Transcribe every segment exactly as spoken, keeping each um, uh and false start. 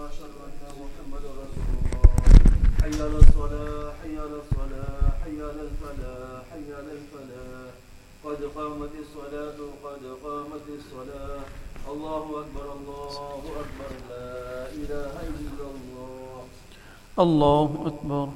وأشهد أن محمدا رسول الله. حي على الصلاة حي على الصلاة حي على الفلاح حي على الفلاح. قد قامت الصلاة قد قامت الصلاة. الله أكبر الله أكبر لا إله إلا الله. الله أكبر.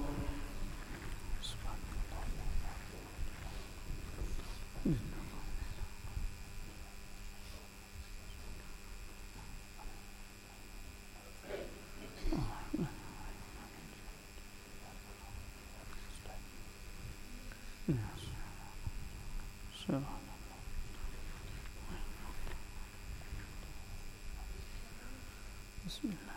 بسم الله.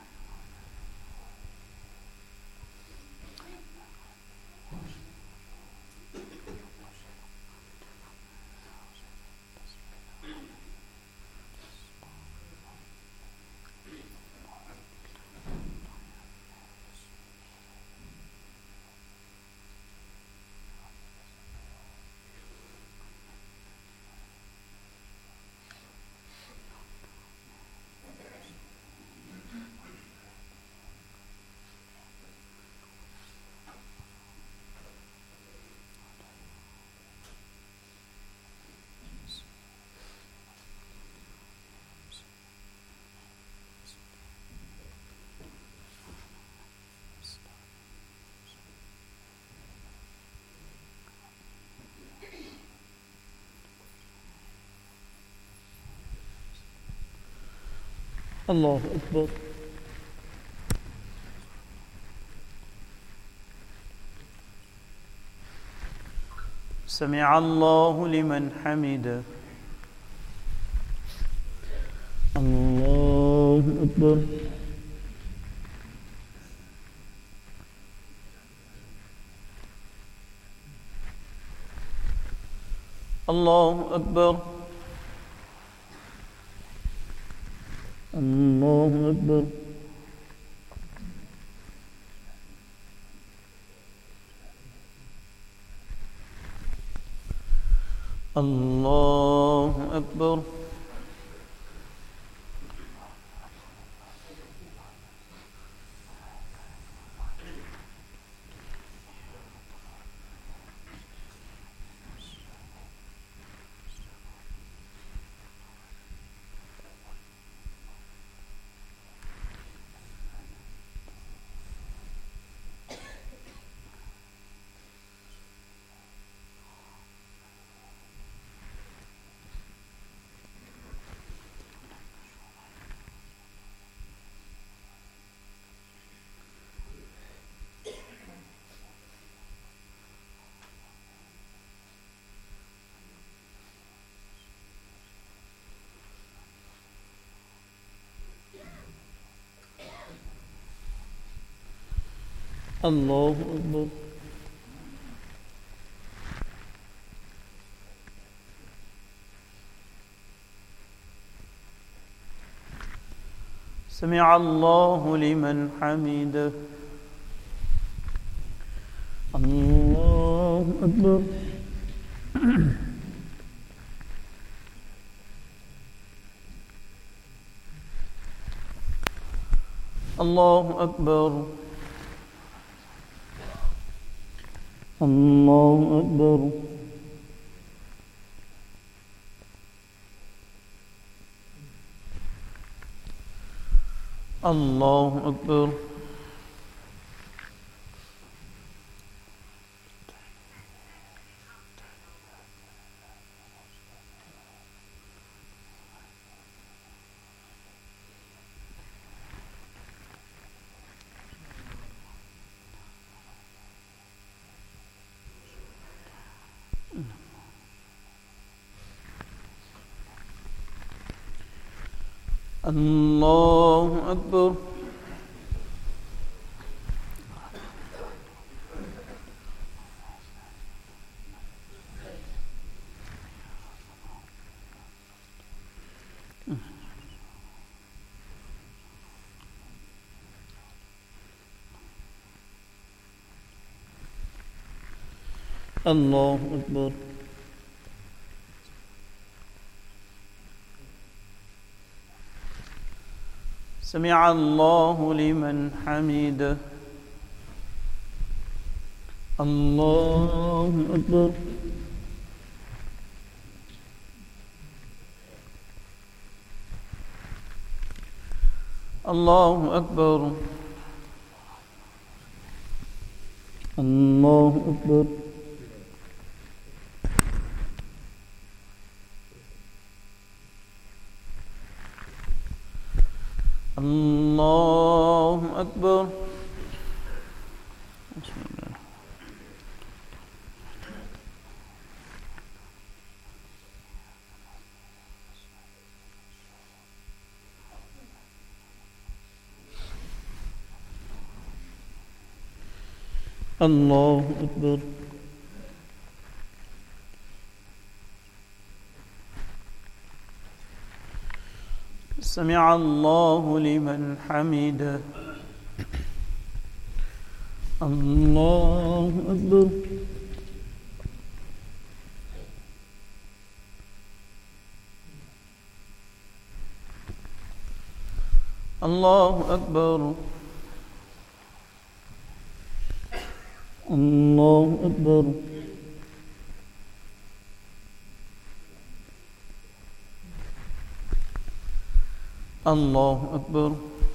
الله أكبر. سمع الله لمن حمده. الله أكبر. الله أكبر. الله أكبر. الله أكبر. الله أكبر. سمع الله لمن حمده. الله أكبر. الله أكبر. الله أكبر. الله أكبر. الله أكبر. الله أكبر. سمع الله لمن حمده. الله أكبر. الله أكبر. الله أكبر. الله أكبر. بسم الله. الله أكبر. سمع الله لمن حمده. الله أكبر. الله أكبر. الله أكبر. الله أكبر.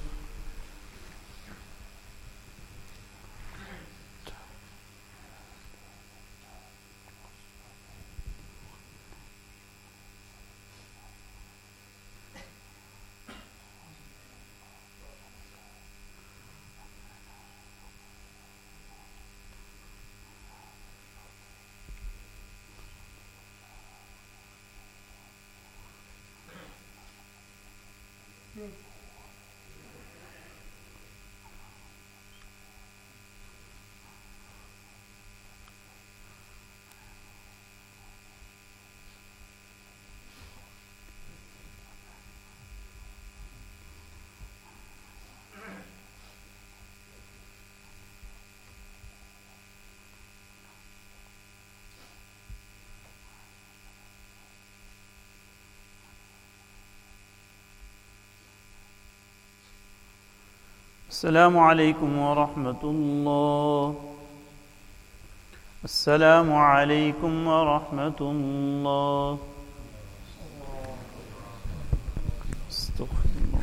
السلام عليكم ورحمة الله. السلام عليكم ورحمة الله. استغفر الله.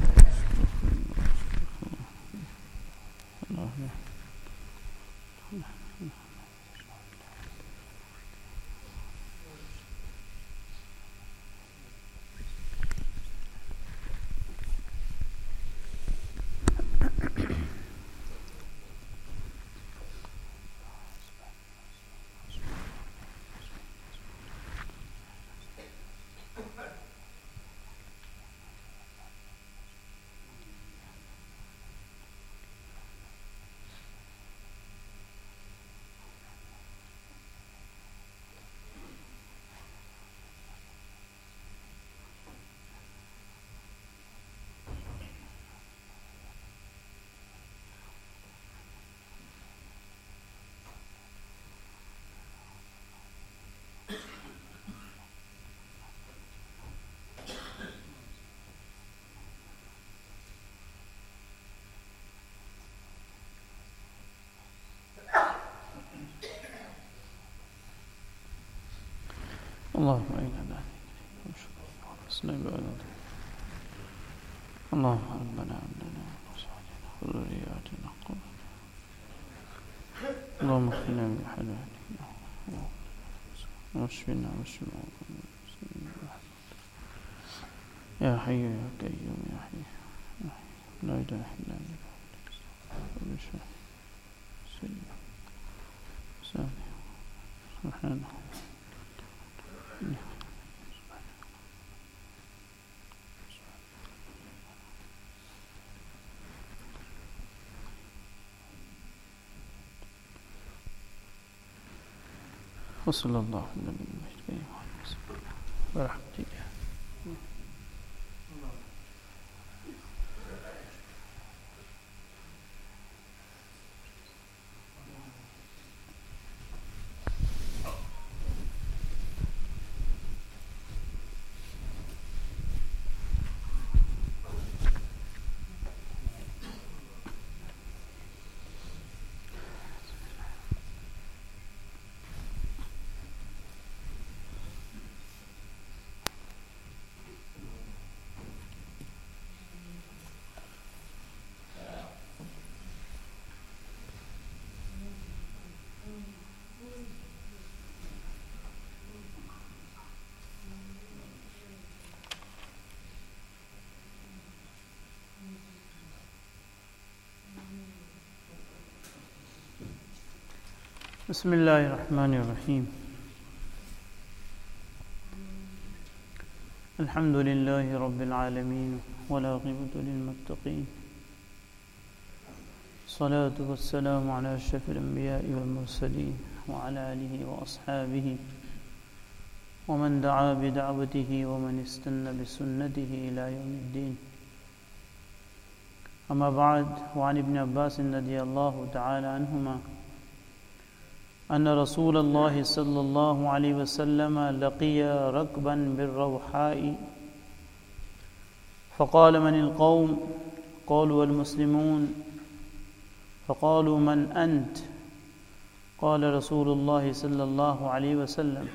اللهم إنا نسألك اللهم ربنا عبدنا وصالحنا ذرياتنا قرة اللهم اغفرنا من حلالك واشفنا واشفنا يا حي يا قيوم يا حي لا إله إلا أنت سبحانه وصلى الله على النبي الكريم ورحمة الله. بسم اللہ الرحمن الرحیم الحمد للہ رب العالمین والعاقبۃ للمتقین الصلاة والسلام علی اشرف الانبیاء والمرسلین وعلی آلہ واصحابہ ومن دعا بدعوته ومن استنى بسنته الى يوم الدین. اما بعد، وعن ابن عباس رضی اللہ تعالی عنہما ان رسول اللہ صلی اللہ علیہ وسلم لقی ركبا بالروحاء فقال من القوم؟ قالوا المسلمون. فقالوا من أنت؟ قال رسول الله صلى الله عليه وسلم.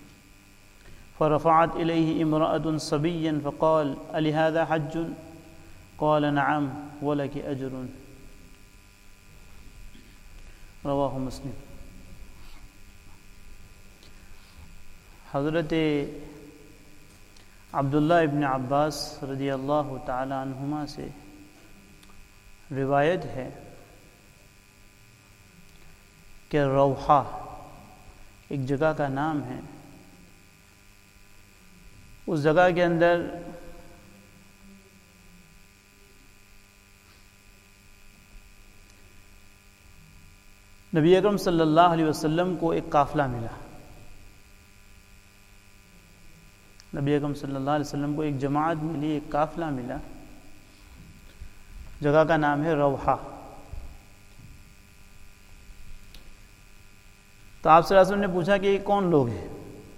فرفعت إليه امرأة صبيا فقال ألهذا حج؟ قال نعم ولك أجر. رواه مسلم. حضرت عبداللہ ابن عباس رضی اللہ تعالی عنہما سے روایت ہے کہ روحا ایک جگہ کا نام ہے. اس جگہ کے اندر نبی اکرم صلی اللہ علیہ وسلم کو ایک قافلہ ملا. نبی اکرم صلی اللہ علیہ وسلم کو ایک جماعت ملی، ایک قافلہ ملا. جگہ کا نام ہے روحا. تو آپ صلی اللہ علیہ وسلم نے پوچھا کہ یہ کون لوگ ہیں؟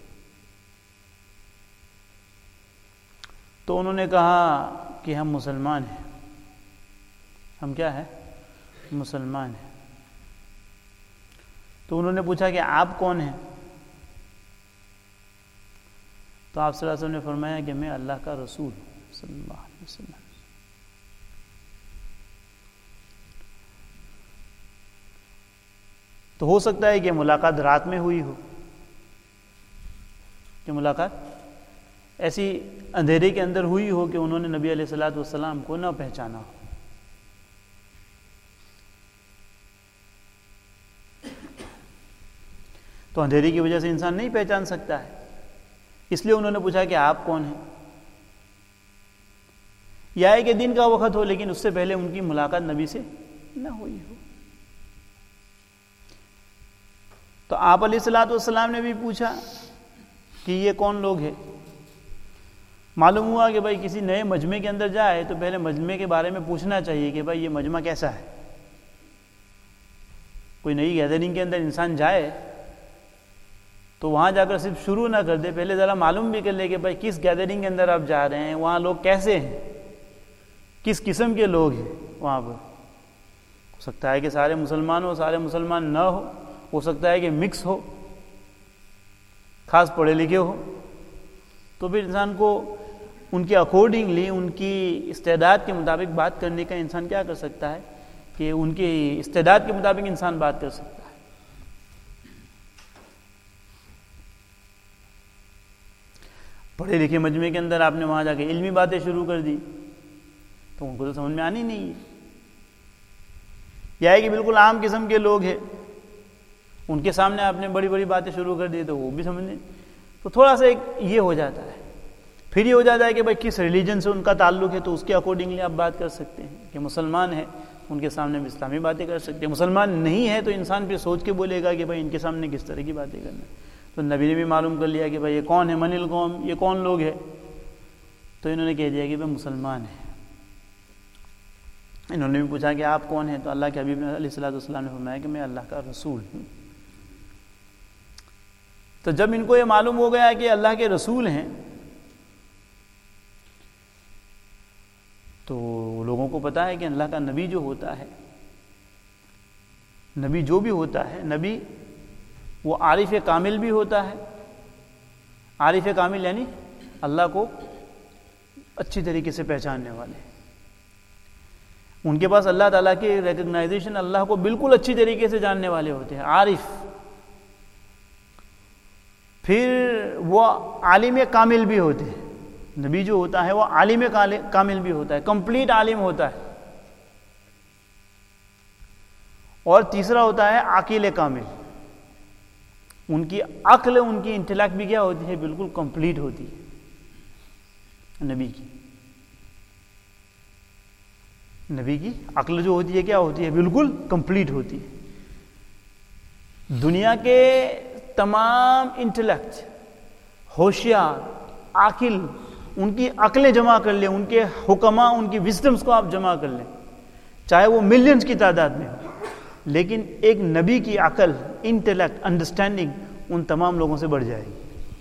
تو انہوں نے کہا کہ ہم مسلمان ہیں. ہم کیا ہیں؟ مسلمان ہیں. تو انہوں نے پوچھا کہ آپ کون ہیں؟ تو آپ صلی اللہ علیہ وسلم نے فرمایا کہ میں اللہ کا رسول ہوں صلی اللہ علیہ وسلم. تو ہو سکتا ہے کہ ملاقات رات میں ہوئی ہو، کہ ملاقات ایسی اندھیرے کے اندر ہوئی ہو کہ انہوں نے نبی علیہ الصلوۃ والسلام کو نہ پہچانا ہو. تو اندھیرے کی وجہ سے انسان نہیں پہچان سکتا ہے، اس لیے انہوں نے پوچھا کہ آپ کون ہیں. یا ہے کہ دن کا وقت ہو لیکن اس سے پہلے ان کی ملاقات نبی سے نہ ہوئی ہو. تو آپ علیہ الصلوۃ والسلام نے بھی پوچھا کہ یہ کون لوگ ہیں. معلوم ہوا کہ بھائی کسی نئے مجمع کے اندر جائے تو پہلے مجمع کے بارے میں پوچھنا چاہیے کہ بھائی یہ مجمع کیسا ہے. کوئی نئی گیدرنگ کے اندر انسان جائے تو وہاں جا کر صرف شروع نہ کر دے، پہلے ذرا معلوم بھی کر لے کہ بھائی کس گیدرنگ کے اندر آپ جا رہے ہیں، وہاں لوگ کیسے ہیں، کس قسم کے لوگ ہیں. وہاں پر ہو سکتا ہے کہ سارے مسلمان ہو، سارے مسلمان نہ ہو، ہو سکتا ہے کہ مکس ہو، خاص پڑھے لکھے ہو. تو پھر انسان کو ان کے اکارڈنگلی، ان کی استعداد کے مطابق بات کرنے کا انسان کیا کر سکتا ہے کہ ان کی استعداد کے مطابق انسان بات کر سکتا ہے. پڑھے لکھے مجمع کے اندر آپ نے وہاں جا کے علمی باتیں شروع کر دی تو ان کو تو سمجھ میں آنی نہیں ہے. یا ہے کہ بالکل عام قسم کے لوگ ہیں، ان کے سامنے آپ نے بڑی بڑی باتیں شروع کر دی تو وہ بھی سمجھنے. تو تھوڑا سا ایک یہ ہو جاتا ہے. پھر یہ ہو جاتا ہے کہ بھائی کس ریلیجن سے ان کا تعلق ہے، تو اس کے اکارڈنگلی آپ بات کر سکتے ہیں. کہ مسلمان ہے ان کے سامنے بھی اسلامی باتیں کر سکتے ہیں، مسلمان نہیں ہے تو انسان پھر سوچ کے بولے گا کہ بھائی ان کے سامنے کس طرح کی باتیں کرنا. تو نبی نے بھی معلوم کر لیا کہ بھائی یہ کون ہے، من القوم، یہ کون لوگ ہیں. تو انہوں نے کہہ دیا کہ بھائی مسلمان ہیں. انہوں نے بھی پوچھا کہ آپ کون ہیں؟ تو اللہ کے حبیب علیہ الصلوۃ والسلام نے فرمایا کہ میں اللہ کا رسول ہوں. تو جب ان کو یہ معلوم ہو گیا کہ اللہ کے رسول ہیں تو لوگوں کو پتا ہے کہ اللہ کا نبی جو ہوتا ہے، نبی جو بھی ہوتا ہے، نبی وہ عارف کامل بھی ہوتا ہے. عارف کامل یعنی اللہ کو اچھی طریقے سے پہچاننے والے. ان کے پاس اللہ تعالیٰ کی ریکگنائزیشن، اللہ کو بالکل اچھی طریقے سے جاننے والے ہوتے ہیں، عارف. پھر وہ عالم کامل بھی ہوتے ہیں. نبی جو ہوتا ہے وہ عالم کامل بھی ہوتا ہے، کمپلیٹ عالم ہوتا ہے. اور تیسرا ہوتا ہے عاقل کامل. ان کی عقل ان کی انٹلیکٹ بھی کیا ہوتی ہے؟ بالکل کمپلیٹ ہوتی ہے نبی کی نبی کی عقل جو ہوتی ہے کیا ہوتی ہے؟ بالکل کمپلیٹ ہوتی ہے. دنیا کے تمام انٹلیکٹ ہوشیار عاقل ان کی عقلیں جمع کر لیں, ان کے حکماء ان کی وزڈمز کو آپ جمع کر لیں, چاہے وہ ملینز کی تعداد میں ہو, لیکن ایک نبی کی عقل انٹلیکٹ انڈرسٹینڈنگ ان تمام لوگوں سے بڑھ جائے گی.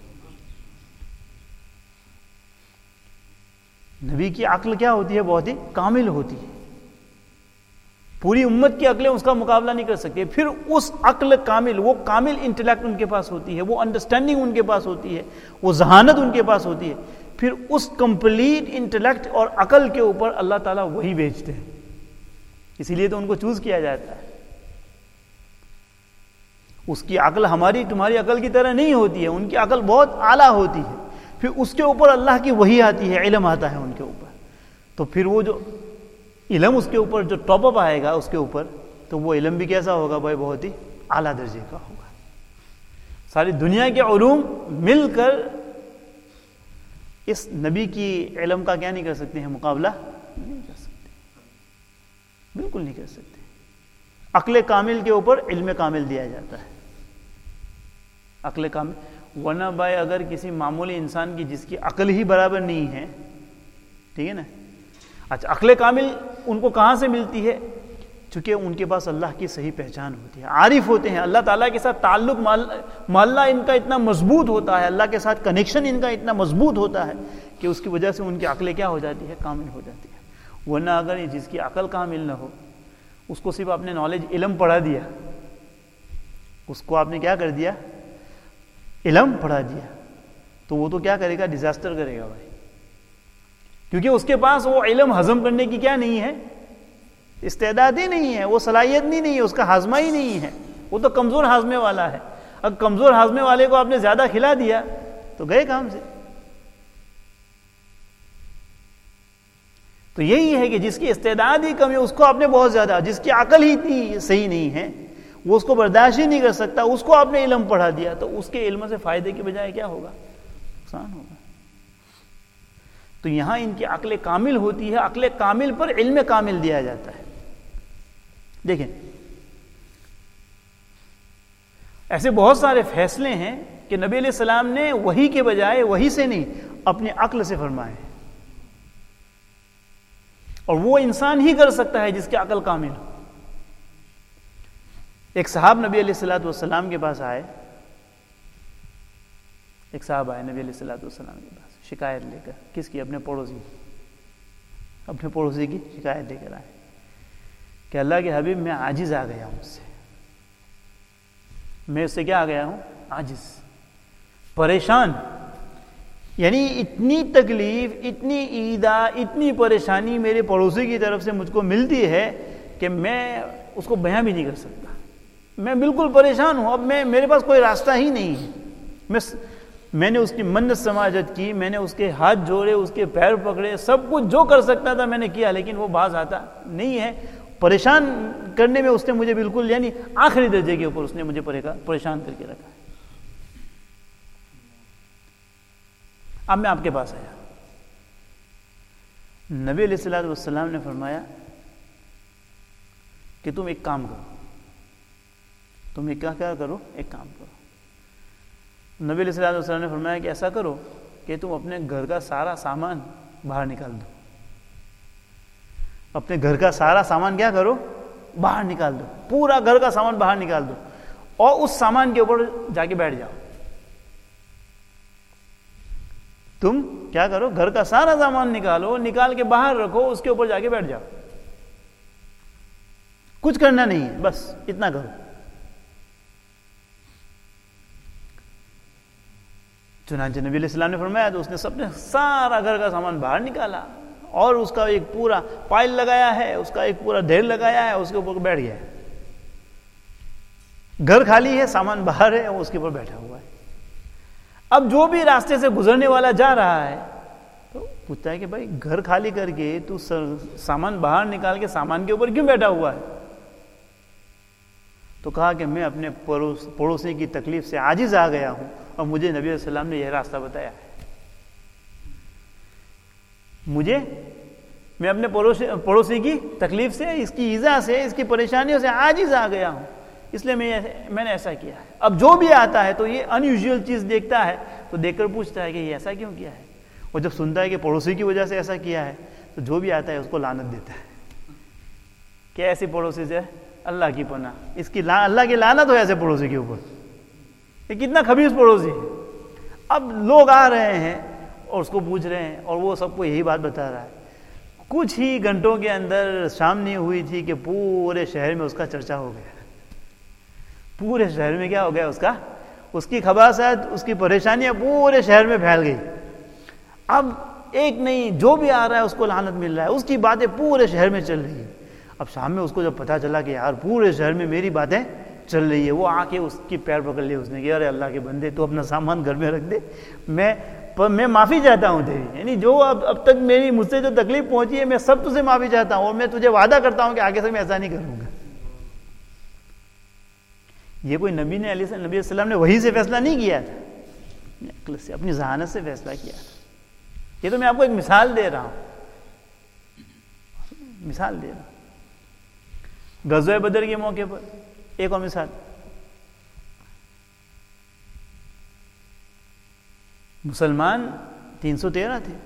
نبی کی عقل کیا ہوتی ہے؟ بہت ہی کامل ہوتی ہے. پوری امت کی عقلیں اس کا مقابلہ نہیں کر سکتی. پھر اس عقل کامل, وہ کامل انٹلیکٹ ان کے پاس ہوتی ہے, وہ انڈرسٹینڈنگ ان کے پاس ہوتی ہے, وہ ذہانت ان کے پاس ہوتی ہے. پھر اس کمپلیٹ انٹلیکٹ اور عقل کے اوپر اللہ تعالیٰ وہی بھیجتے ہیں. اسی لیے تو ان کو چوز کیا جاتا ہے. اس کی عقل ہماری تمہاری عقل کی طرح نہیں ہوتی ہے, ان کی عقل بہت اعلیٰ ہوتی ہے. پھر اس کے اوپر اللہ کی وحی آتی ہے, علم آتا ہے ان کے اوپر. تو پھر وہ جو علم اس کے اوپر جو ٹاپ اپ آئے گا اس کے اوپر, تو وہ علم بھی کیسا ہوگا بھائی؟ بہت ہی اعلیٰ درجے کا ہوگا. ساری دنیا کے علوم مل کر اس نبی کی علم کا کیا نہیں کر سکتے ہیں؟ مقابلہ نہیں کر سکتے, بالکل نہیں کر سکتے. عقل کامل کے اوپر علم کامل دیا جاتا ہے. عقل کامل, ورنہ بھائی اگر کسی معمولی انسان کی جس کی عقل ہی برابر نہیں ہے, ٹھیک ہے نا, اچھا عقل کامل ان کو کہاں سے ملتی ہے؟ چونکہ ان کے پاس اللہ کی صحیح پہچان ہوتی ہے, عارف ہوتے ہیں, اللہ تعالیٰ کے ساتھ تعلق محلہ ان کا اتنا مضبوط ہوتا ہے, اللہ کے ساتھ کنیکشن ان کا اتنا مضبوط ہوتا ہے کہ اس کی وجہ سے ان کی عقلیں کیا ہو جاتی ہے؟ کامل ہو جاتی ہے. ورنہ اگر جس کی عقل کامل نہ ہو, اس کو صرف آپ نے نالج علم پڑھا دیا, اس کو آپ نے کیا کر دیا؟ علم پڑھا دیا, تو وہ تو کیا کرے گا؟ ڈیزاسٹر کرے گا بھائی. کیونکہ اس کے پاس وہ علم ہضم کرنے کی کیا نہیں ہے؟ استعداد ہی نہیں ہے, وہ صلاحیت نہیں نہیں ہے, اس کا ہاضمہ ہی نہیں ہے, وہ تو کمزور ہاضمے والا ہے. اگر کمزور ہاضمے والے کو آپ نے زیادہ کھلا دیا تو گئے کام سے. تو یہی ہے کہ جس کی استعداد ہی کم ہے اس کو آپ نے بہت زیادہ, جس کی عقل ہی اتنی صحیح نہیں ہے وہ اس کو برداشت ہی نہیں کر سکتا, اس کو آپ نے علم پڑھا دیا, تو اس کے علم سے فائدے کی بجائے کیا ہوگا؟ نقصان ہوگا. تو یہاں ان کی عقل کامل ہوتی ہے, عقل کامل پر علم کامل دیا جاتا ہے. دیکھیں ایسے بہت سارے فیصلے ہیں کہ نبی علیہ السلام نے وحی کے بجائے, وحی سے نہیں, اپنے عقل سے فرمائے, اور وہ انسان ہی کر سکتا ہے جس کی عقل کامل ہو. ایک صاحب نبی علیہ الصلوۃ والسلام کے پاس آئے, ایک صاحب آئے نبی علیہ الصلوۃ والسلام کے پاس شکایت لے کر. کس کی؟ اپنے پڑوسی, اپنے پڑوسی کی شکایت لے کر آئے کہ اللہ کے حبیب میں عاجز آ گیا ہوں, اس سے میں اس سے کیا آ گیا ہوں؟ عاجز, پریشان. یعنی اتنی تکلیف, اتنی ایذا, اتنی پریشانی میرے پڑوسی کی طرف سے مجھ کو ملتی ہے کہ میں اس کو بیان بھی نہیں کر سکتا. میں بالکل پریشان ہوں, اب میں میرے پاس کوئی راستہ ہی نہیں ہے. میں میں نے اس کی منت سماجت کی, میں نے اس کے ہاتھ جوڑے, اس کے پیر پکڑے, سب کچھ جو کر سکتا تھا میں نے کیا, لیکن وہ باز آتا نہیں ہے. پریشان کرنے میں اس نے مجھے بالکل, یعنی آخری درجے کے اوپر اس نے مجھے پریشان کر کے رکھا. اب میں آپ کے پاس آیا, نبی علیہ الصلوۃ والسلام نے فرمایا کہ تم ایک کام کرو, تم ایک کیا کیا کرو ایک کام کرو. نبی علیہ الصلوۃ والسلام نے فرمایا کہ ایسا کرو کہ تم اپنے گھر کا سارا سامان باہر نکال دو. اپنے گھر کا سارا سامان کیا کرو؟ باہر نکال دو, پورا گھر کا سامان باہر نکال دو, اور اس سامان کے اوپر جا کے بیٹھ جاؤ. تم کیا کرو؟ گھر کا سارا سامان نکالو, نکال کے باہر رکھو, اس کے اوپر جا کے بیٹھ جاؤ. کچھ کرنا نہیں ہے, بس اتنا کرو. چنانچہ نبی علیہ السلام نے فرمایا تو اس نے سب نے سارا گھر کا سامان باہر نکالا, اور اس کا ایک پورا پائل لگایا ہے, اس کا ایک پورا ڈھیر لگایا ہے, اس کے اوپر بیٹھ گیا ہے. گھر خالی ہے, سامان باہر ہے, وہ اس کے اوپر بیٹھا ہوا ہے. اب جو بھی راستے سے گزرنے والا جا رہا ہے تو پوچھتا ہے کہ بھائی گھر خالی کر کے تو سامان باہر نکال کے سامان کے اوپر کیوں بیٹھا ہوا ہے؟ تو کہا کہ میں اپنے پڑوس پڑوسی کی تکلیف سے عاجز آ گیا ہوں اور مجھے نبی علیہ السلام نے یہ راستہ بتایا ہے. مجھے میں اپنے پڑوسی پڑوسی کی تکلیف سے، اس کی ایذا سے، اس کی پریشانیوں سے عاجز آ گیا ہوں، اس لیے میں میں نے ایسا کیا ہے. اب جو بھی آتا ہے تو یہ ان یوزول چیز دیکھتا ہے تو دیکھ کر پوچھتا ہے کہ یہ ایسا کیوں کیا ہے، اور جب سنتا ہے کہ پڑوسی کی وجہ سے ایسا کیا ہے تو جو بھی آتا ہے اس کو لعنت دیتا ہے کہ ایسی پڑوسی سے اللہ کی پناہ، اس کی اللہ کی لعنت ہو ایسے پڑوسی کے اوپر. یہ کتنا خبیث پڑوسی ہے. اب لوگ آ رہے ہیں اور اس کو پوچھ رہے ہیں اور وہ سب کو یہی بات بتا رہا ہے. کچھ ہی گھنٹوں کے اندر شام نہیں ہوئی تھی کہ پورے شہر میں اس کا چرچا ہو گیا. پورے شہر میں کیا ہو گیا؟ اس کا اس کی خباثت، اس کی پریشانیاں پورے شہر میں پھیل گئی. اب ایک نہیں، جو بھی آ رہا ہے اس کو لعنت مل رہا ہے، اس کی باتیں پورے شہر میں چل رہی ہیں. اب شام میں اس کو جب پتا چلا کہ یار پورے شہر میں میری باتیں چل رہی ہے، وہ آ کے اس کی پیر پکڑ لی. اس نے کہ ارے اللہ کے بندے تو اپنا سامان گھر میں رکھ دے، میں میں معافی چاہتا ہوں تیری، یعنی جو اب اب تک میری مجھ سے جو تکلیف پہنچی ہے میں سب تجھے معافی چاہتا ہوں، اور میں تجھے وعدہ کرتا ہوں کہ آگے سے میں ایسا نہیں کروں گا. یہ کوئی نبی نے علیہ نبی علیہ السلام نے وہی سے فیصلہ نہیں کیا تھا، عقل سے اپنی ذہانت سے فیصلہ کیا تھا. یہ تو میں آپ کو ایک مثال دے رہا ہوں، مثال دے رہا ہوں. غزوہ بدر کے موقع پر ایک اور مثال، مسلمان تین سو تیرہ تھے،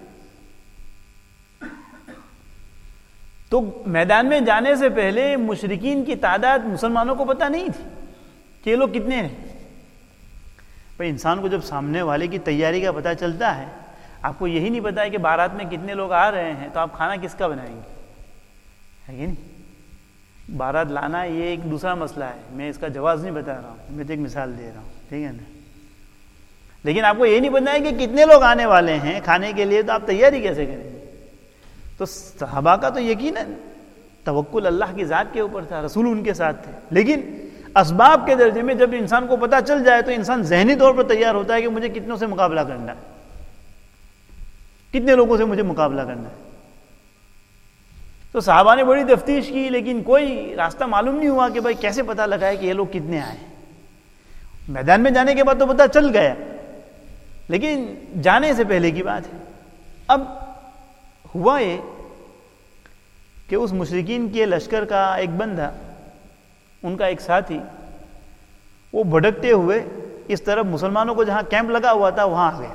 تو میدان میں جانے سے پہلے مشرکین کی تعداد مسلمانوں کو پتہ نہیں تھی کہ یہ لوگ کتنے ہیں. بھائی انسان کو جب سامنے والے کی تیاری کا پتہ چلتا ہے، آپ کو یہی نہیں پتا ہے کہ بارات میں کتنے لوگ آ رہے ہیں، تو آپ کھانا کس کا بنائیں گے؟ ہے کہ نہیں؟ بارات لانا یہ ایک دوسرا مسئلہ ہے، میں اس کا جواز نہیں بتا رہا ہوں، میں تو ایک مثال دے رہا ہوں، ٹھیک ہے نا. لیکن آپ کو یہ نہیں پتا ہے کہ کتنے لوگ آنے والے ہیں کھانے کے لیے، تو آپ تیاری کیسے کریں گے؟ تو صحابہ کا تو یقیناً توکل اللہ کی ذات کے اوپر تھا، رسول ان کے ساتھ تھے. لیکن اسباب کے درجے میں جب انسان کو پتہ چل جائے تو انسان ذہنی طور پر تیار ہوتا ہے کہ مجھے کتنوں سے مقابلہ کرنا ہے، کتنے لوگوں سے مجھے مقابلہ کرنا ہے. تو صحابہ نے بڑی تفتیش کی، لیکن کوئی راستہ معلوم نہیں ہوا کہ بھائی کیسے پتہ لگائے کہ یہ لوگ کتنے آئے. میدان میں جانے کے بعد تو پتہ چل گیا، لیکن جانے سے پہلے کی بات ہے. اب ہوا یہ کہ اس مشرکین کے لشکر کا ایک بندہ، ان کا ایک ساتھی، وہ بھٹکتے ہوئے اس طرف مسلمانوں کو جہاں کیمپ لگا ہوا تھا وہاں آ گیا.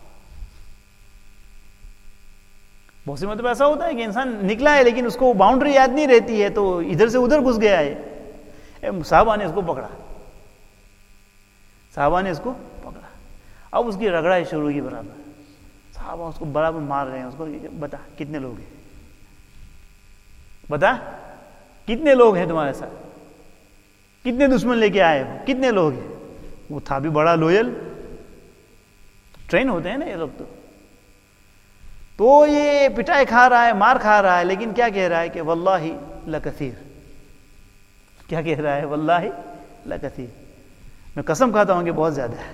بہت سی مطلب ایسا ہوتا ہے کہ انسان نکلا ہے لیکن اس کو باؤنڈری یاد نہیں رہتی ہے تو ادھر سے ادھر گھس گیا ہے. صحابہ نے اس کو پکڑا، صحابہ نے اس کو پکڑا. اب اس کی رگڑائی شروع کی برابر. صحابہ اس کو برابر مار رہے ہیں. اس کو بتا کتنے لوگ ہیں، بتا کتنے لوگ ہیں تمہارے ساتھ، کتنے دشمن لے کے آئے ہو، کتنے لوگ ہیں. وہ تھا بھی بڑا لوئل، ٹرین ہوتے ہیں نا یہ لوگ. تو تو یہ پٹائی کھا رہا ہے، مار کھا رہا ہے، لیکن کیا کہہ رہا ہے کہ واللہ لکثیر. کیا کہہ رہا ہے؟ واللہ لکثیر، میں قسم کھاتا ہوں کہ بہت زیادہ ہے.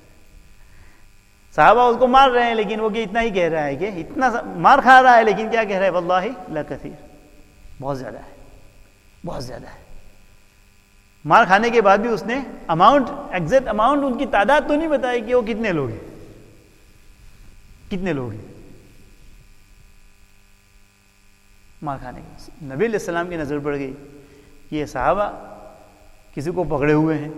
صحابہ اس کو مار رہے ہیں لیکن وہ کہ اتنا ہی کہہ رہا ہے کہ اتنا مار کھا رہا ہے، لیکن کیا کہہ رہا ہے؟ واللہ لکثیر، بہت زیادہ ہے، بہت زیادہ ہے. مار کھانے کے بعد بھی اس نے اماؤنٹ، ایگزیکٹ اماؤنٹ، ان کی تعداد تو نہیں بتائی کہ وہ کتنے لوگ ہیں، کتنے لوگ ہیں مار کھانے کے. نبی علیہ السلام کی نظر پڑ گئی کہ یہ صحابہ کسی کو پکڑے ہوئے ہیں.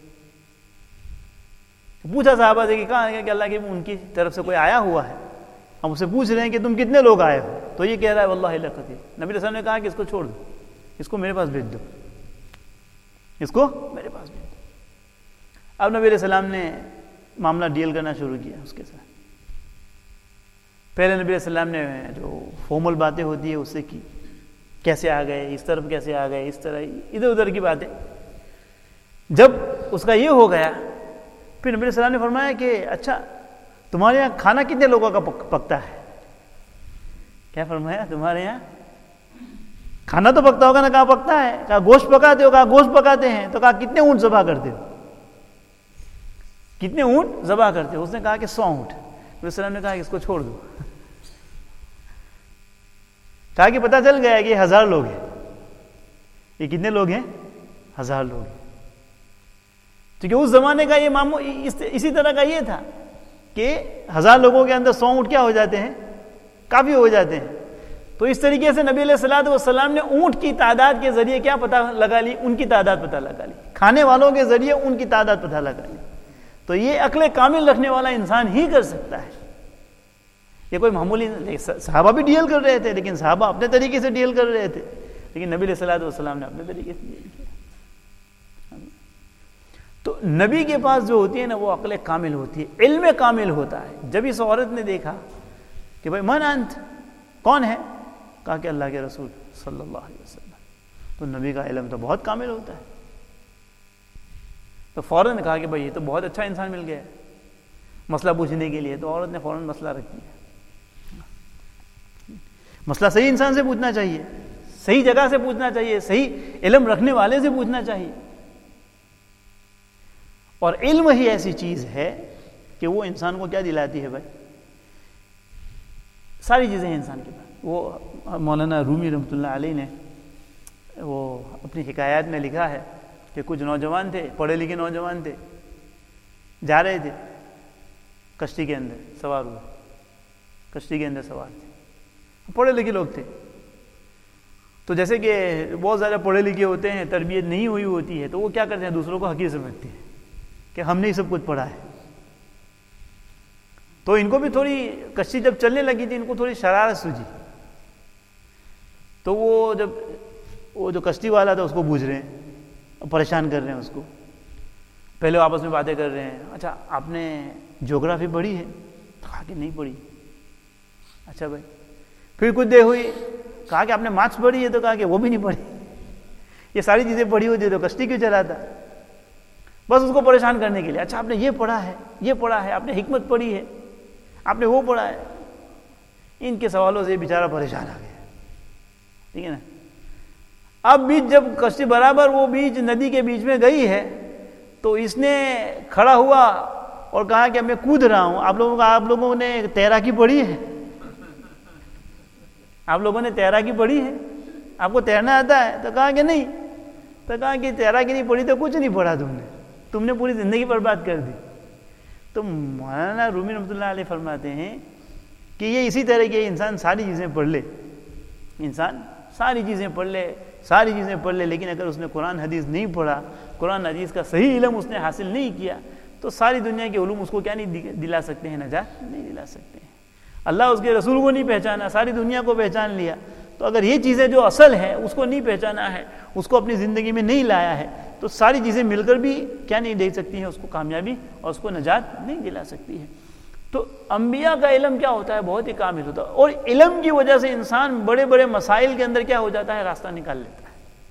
پوچھا صحابہ سے کہ کہاں ہے کہ اللہ کی ان کی طرف سے کوئی آیا ہوا ہے. ہم اسے پوچھ رہے ہیں کہ تم کتنے لوگ آئے ہو، تو یہ کہہ رہا ہے واللہ لکثیر. نبی علیہ السلام نے کہا کہ اس کو چھوڑ دو، اس کو میرے پاس بھیج دو، اس کو میرے پاس بھیج دو. اب نبی علیہ السلام نے معاملہ ڈیل کرنا شروع کیا اس کے ساتھ. پہلے نبی علیہ السلام نے جو فارمل باتیں ہوتی ہے اس سے کی، کیسے آ گئے، اس طرف کیسے آ گئے، اس طرح ادھر ادھر کی باتیں. جب اس کا یہ ہو گیا پھر نبی علیہ السلام نے فرمایا کہ اچھا تمہارے یہاں کھانا کتنے لوگوں کا پکتا ہے؟ کیا فرمایا؟ تمہارے یہاں کھانا تو پکتا ہوگا نا. کہاں پکتا ہے؟ کہا گوشت پکاتے ہو. کہا گوشت پکاتے ہیں. تو کہا کتنے اونٹ ذبح کرتے ہو، کتنے اونٹ ذبح کرتے ہو؟ اس نے کہا کہ سو اونٹ. نبی علیہ السلام نے کہا کہ اس کو چھوڑ دو. کہا کہ پتہ چل گیا کہ یہ ہزار لوگ ہیں. یہ کتنے لوگ ہیں؟ ہزار لوگ ہیں. کیونکہ اس زمانے کا یہ معمول اسی طرح کا یہ تھا کہ ہزار لوگوں کے اندر سو اونٹ کیا ہو جاتے ہیں، کافی ہو جاتے ہیں. تو اس طریقے سے نبی علیہ الصلوۃ والسلام نے اونٹ کی تعداد کے ذریعے کیا پتہ لگا لی، ان کی تعداد پتہ لگا لی، کھانے والوں کے ذریعے ان کی تعداد پتہ لگا لی. تو یہ عقل کامل رکھنے والا انسان ہی کر سکتا ہے. یہ کوئی معمولی صحابہ بھی ڈیل کر رہے تھے، لیکن صحابہ اپنے طریقے سے ڈیل کر رہے تھے، لیکن نبی علیہ الصلوۃ والسلام نے اپنے طریقے سے ڈیل کیا. تو نبی کے پاس جو ہوتی ہے نا وہ عقل کامل ہوتی ہے، علم کامل ہوتا ہے. جب اس عورت نے دیکھا کہ بھائی من انت، کون ہے، کہا کہ اللہ کے رسول صلی اللہ علیہ وسلم. تو نبی کا علم تو بہت کامل ہوتا ہے. تو فوراً کہا کہ بھائی یہ تو بہت اچھا انسان مل گیا ہے مسئلہ پوچھنے کے لیے. تو عورت نے فوراً مسئلہ رکھ دیا. مسئلہ صحیح انسان سے پوچھنا چاہیے، صحیح جگہ سے پوچھنا چاہیے، صحیح علم رکھنے والے سے پوچھنا چاہیے. اور علم ہی ایسی چیز ہے کہ وہ انسان کو کیا دلاتی ہے بھائی، ساری چیزیں ہیں انسان کے پاس. وہ مولانا رومی رحمۃ اللہ علیہ نے وہ اپنی حکایات میں لکھا ہے کہ کچھ نوجوان تھے، پڑھے لکھے نوجوان تھے، جا رہے تھے کشتی کے اندر سوار ہوئے، کشتی کے اندر سوار تھے، پڑھے لکھے لوگ تھے. تو جیسے کہ بہت زیادہ پڑھے لکھے ہوتے ہیں، تربیت نہیں ہوئی ہوتی ہے، تو وہ کیا کرتے ہیں، دوسروں کو حقیر سمجھتے ہیں کہ ہم نے ہی سب کچھ پڑھا ہے. تو ان کو بھی تھوڑی کشتی جب چلنے لگی تھی ان کو تھوڑی شرارت سوجی. تو وہ جب وہ جو کشتی والا تھا اس کو بوجھ رہے ہیں، پریشان کر رہے ہیں اس کو. پہلے آپس میں باتیں کر رہے ہیں، اچھا آپ نے جغرافی پڑھی ہے؟ کہا کہ نہیں پڑھی. اچھا بھائی. پھر کچھ دیر ہوئی، کہا کہ آپ نے مارکس پڑھی ہے؟ تو کہا کہ وہ بھی نہیں پڑھی. یہ ساری چیزیں پڑھی ہوتی ہے تو کشتی کیوں چلاتا؟ بس اس کو پریشان کرنے کے لیے. اچھا آپ نے یہ پڑھا ہے، یہ پڑھا ہے، آپ نے حکمت پڑھی ہے، آپ نے وہ پڑھا ہے. ان کے سوالوں سے بیچارہ پریشان آ گیا. ٹھیک ہے نا. اب بیچ جب کشتی برابر وہ بیچ ندی کے بیچ میں گئی ہے تو اس نے کھڑا ہوا اور کہا کہ میں کود رہا ہوں. آپ لوگوں کا آپ لوگوں نے تیراکی پڑھی ہے؟ آپ لوگوں نے تیراکی پڑھی ہے؟ آپ کو تیرنا آتا ہے؟ تو کہا کہ نہیں. تو کہا کہ تیراکی نہیں پڑھی تو کچھ نہیں پڑھا تم نے، تم نے پوری زندگی برباد کر دی. تو مولانا رومی رحمۃ اللہ علیہ فرماتے ہیں کہ یہ اسی طرح کے انسان ساری چیزیں پڑھ لے، انسان ساری چیزیں پڑھ لے ساری چیزیں پڑھ لے لیکن اگر اس نے قرآن حدیث نہیں پڑھا، قرآن حدیث کا صحیح علم اس نے حاصل نہیں کیا، تو ساری دنیا کے علوم اس کو کیا نہیں دلا سکتے ہیں، نجات نہیں دلا سکتے ہیں. اللہ اس کے رسول کو نہیں پہچانا، ساری دنیا کو پہچان لیا، تو اگر یہ چیزیں جو اصل ہے اس کو نہیں پہچانا ہے، اس کو اپنی زندگی میں نہیں لایا ہے، تو ساری چیزیں مل کر بھی کیا نہیں دے سکتی ہیں اس کو کامیابی اور اس کو نجات نہیں دلا سکتی ہے. تو انبیاء کا علم کیا ہوتا ہے، بہت ہی کامل ہوتا ہے، اور علم کی وجہ سے انسان بڑے بڑے مسائل کے اندر کیا ہو جاتا ہے، راستہ نکال لیتا ہے.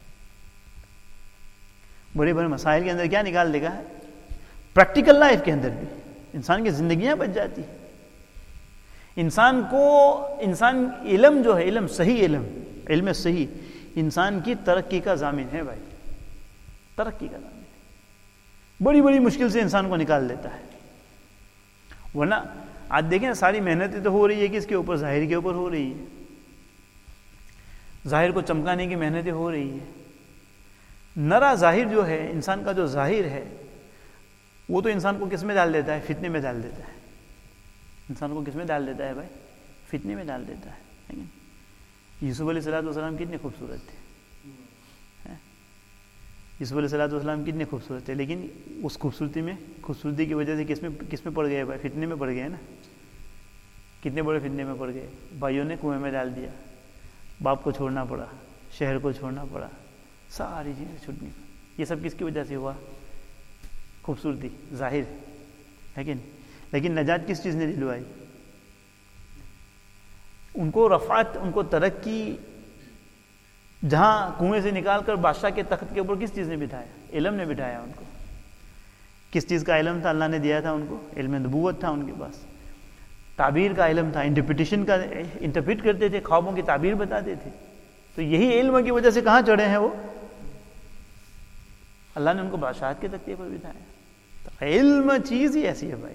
بڑے بڑے مسائل کے اندر کیا نکال دے گا، پریکٹیکل لائف کے اندر بھی انسان کی زندگیاں بچ جاتی ہیں. انسان کو انسان علم جو ہے، علم صحیح علم علم صحیح انسان کی ترقی کا ضامن ہے بھائی، ترقی کا ضامن ہے. بڑی بڑی مشکل سے انسان کو نکال دیتا ہے. ورنہ آج دیکھیں ساری محنتیں تو ہو رہی ہے کس کے اوپر، ظاہر کے اوپر ہو رہی ہے. ظاہر کو چمکانے کی محنتیں ہو رہی ہے. نرا ظاہر جو ہے، انسان کا جو ظاہر ہے وہ تو انسان کو کس میں ڈال دیتا ہے، فتنے میں ڈال دیتا ہے. انسان کو کس میں ڈال دیتا ہے بھائی، فتنے میں ڈال دیتا ہے. یوسف علیہ الصلوۃ والسلام کتنے خوبصورت تھے، یوسف علیہ الصلوۃ والسلام کتنے خوبصورت تھے، لیکن اس خوبصورتی میں خوبصورتی کی وجہ سے کس میں کس میں پڑ گئے بھائی، فتنے میں پڑ گئے نا. کتنے بڑے فتنے میں پڑ گئے. بھائیوں نے کنویں میں ڈال دیا، باپ کو چھوڑنا پڑا، شہر کو چھوڑنا پڑا، ساری چیزیں چھوڑنی. یہ سب کس کی وجہ سے ہوا، خوبصورتی ظاہر ہے کہ نہیں. لیکن نجات کس چیز نے دلوائی، ان کو رفعت، ان کو ترقی. جہاں کنویں سے نکال کر بادشاہ کے تخت کے اوپر کس چیز نے بٹھایا، علم نے بٹھایا ان کو. کس چیز کا علم تھا، اللہ نے دیا تھا ان کو، علم نبوت تھا ان کے پاس. تعبیر کا علم تھا، انٹرپریٹیشن کا، انٹرپریٹ کرتے تھے، خوابوں کی تعبیر بتاتے تھے. تو یہی علم کی وجہ سے کہاں چڑھے ہیں وہ، اللہ نے ان کو بادشاہت کے تختے پر بٹھایا. تو علم چیز ہی ایسی ہے بھائی.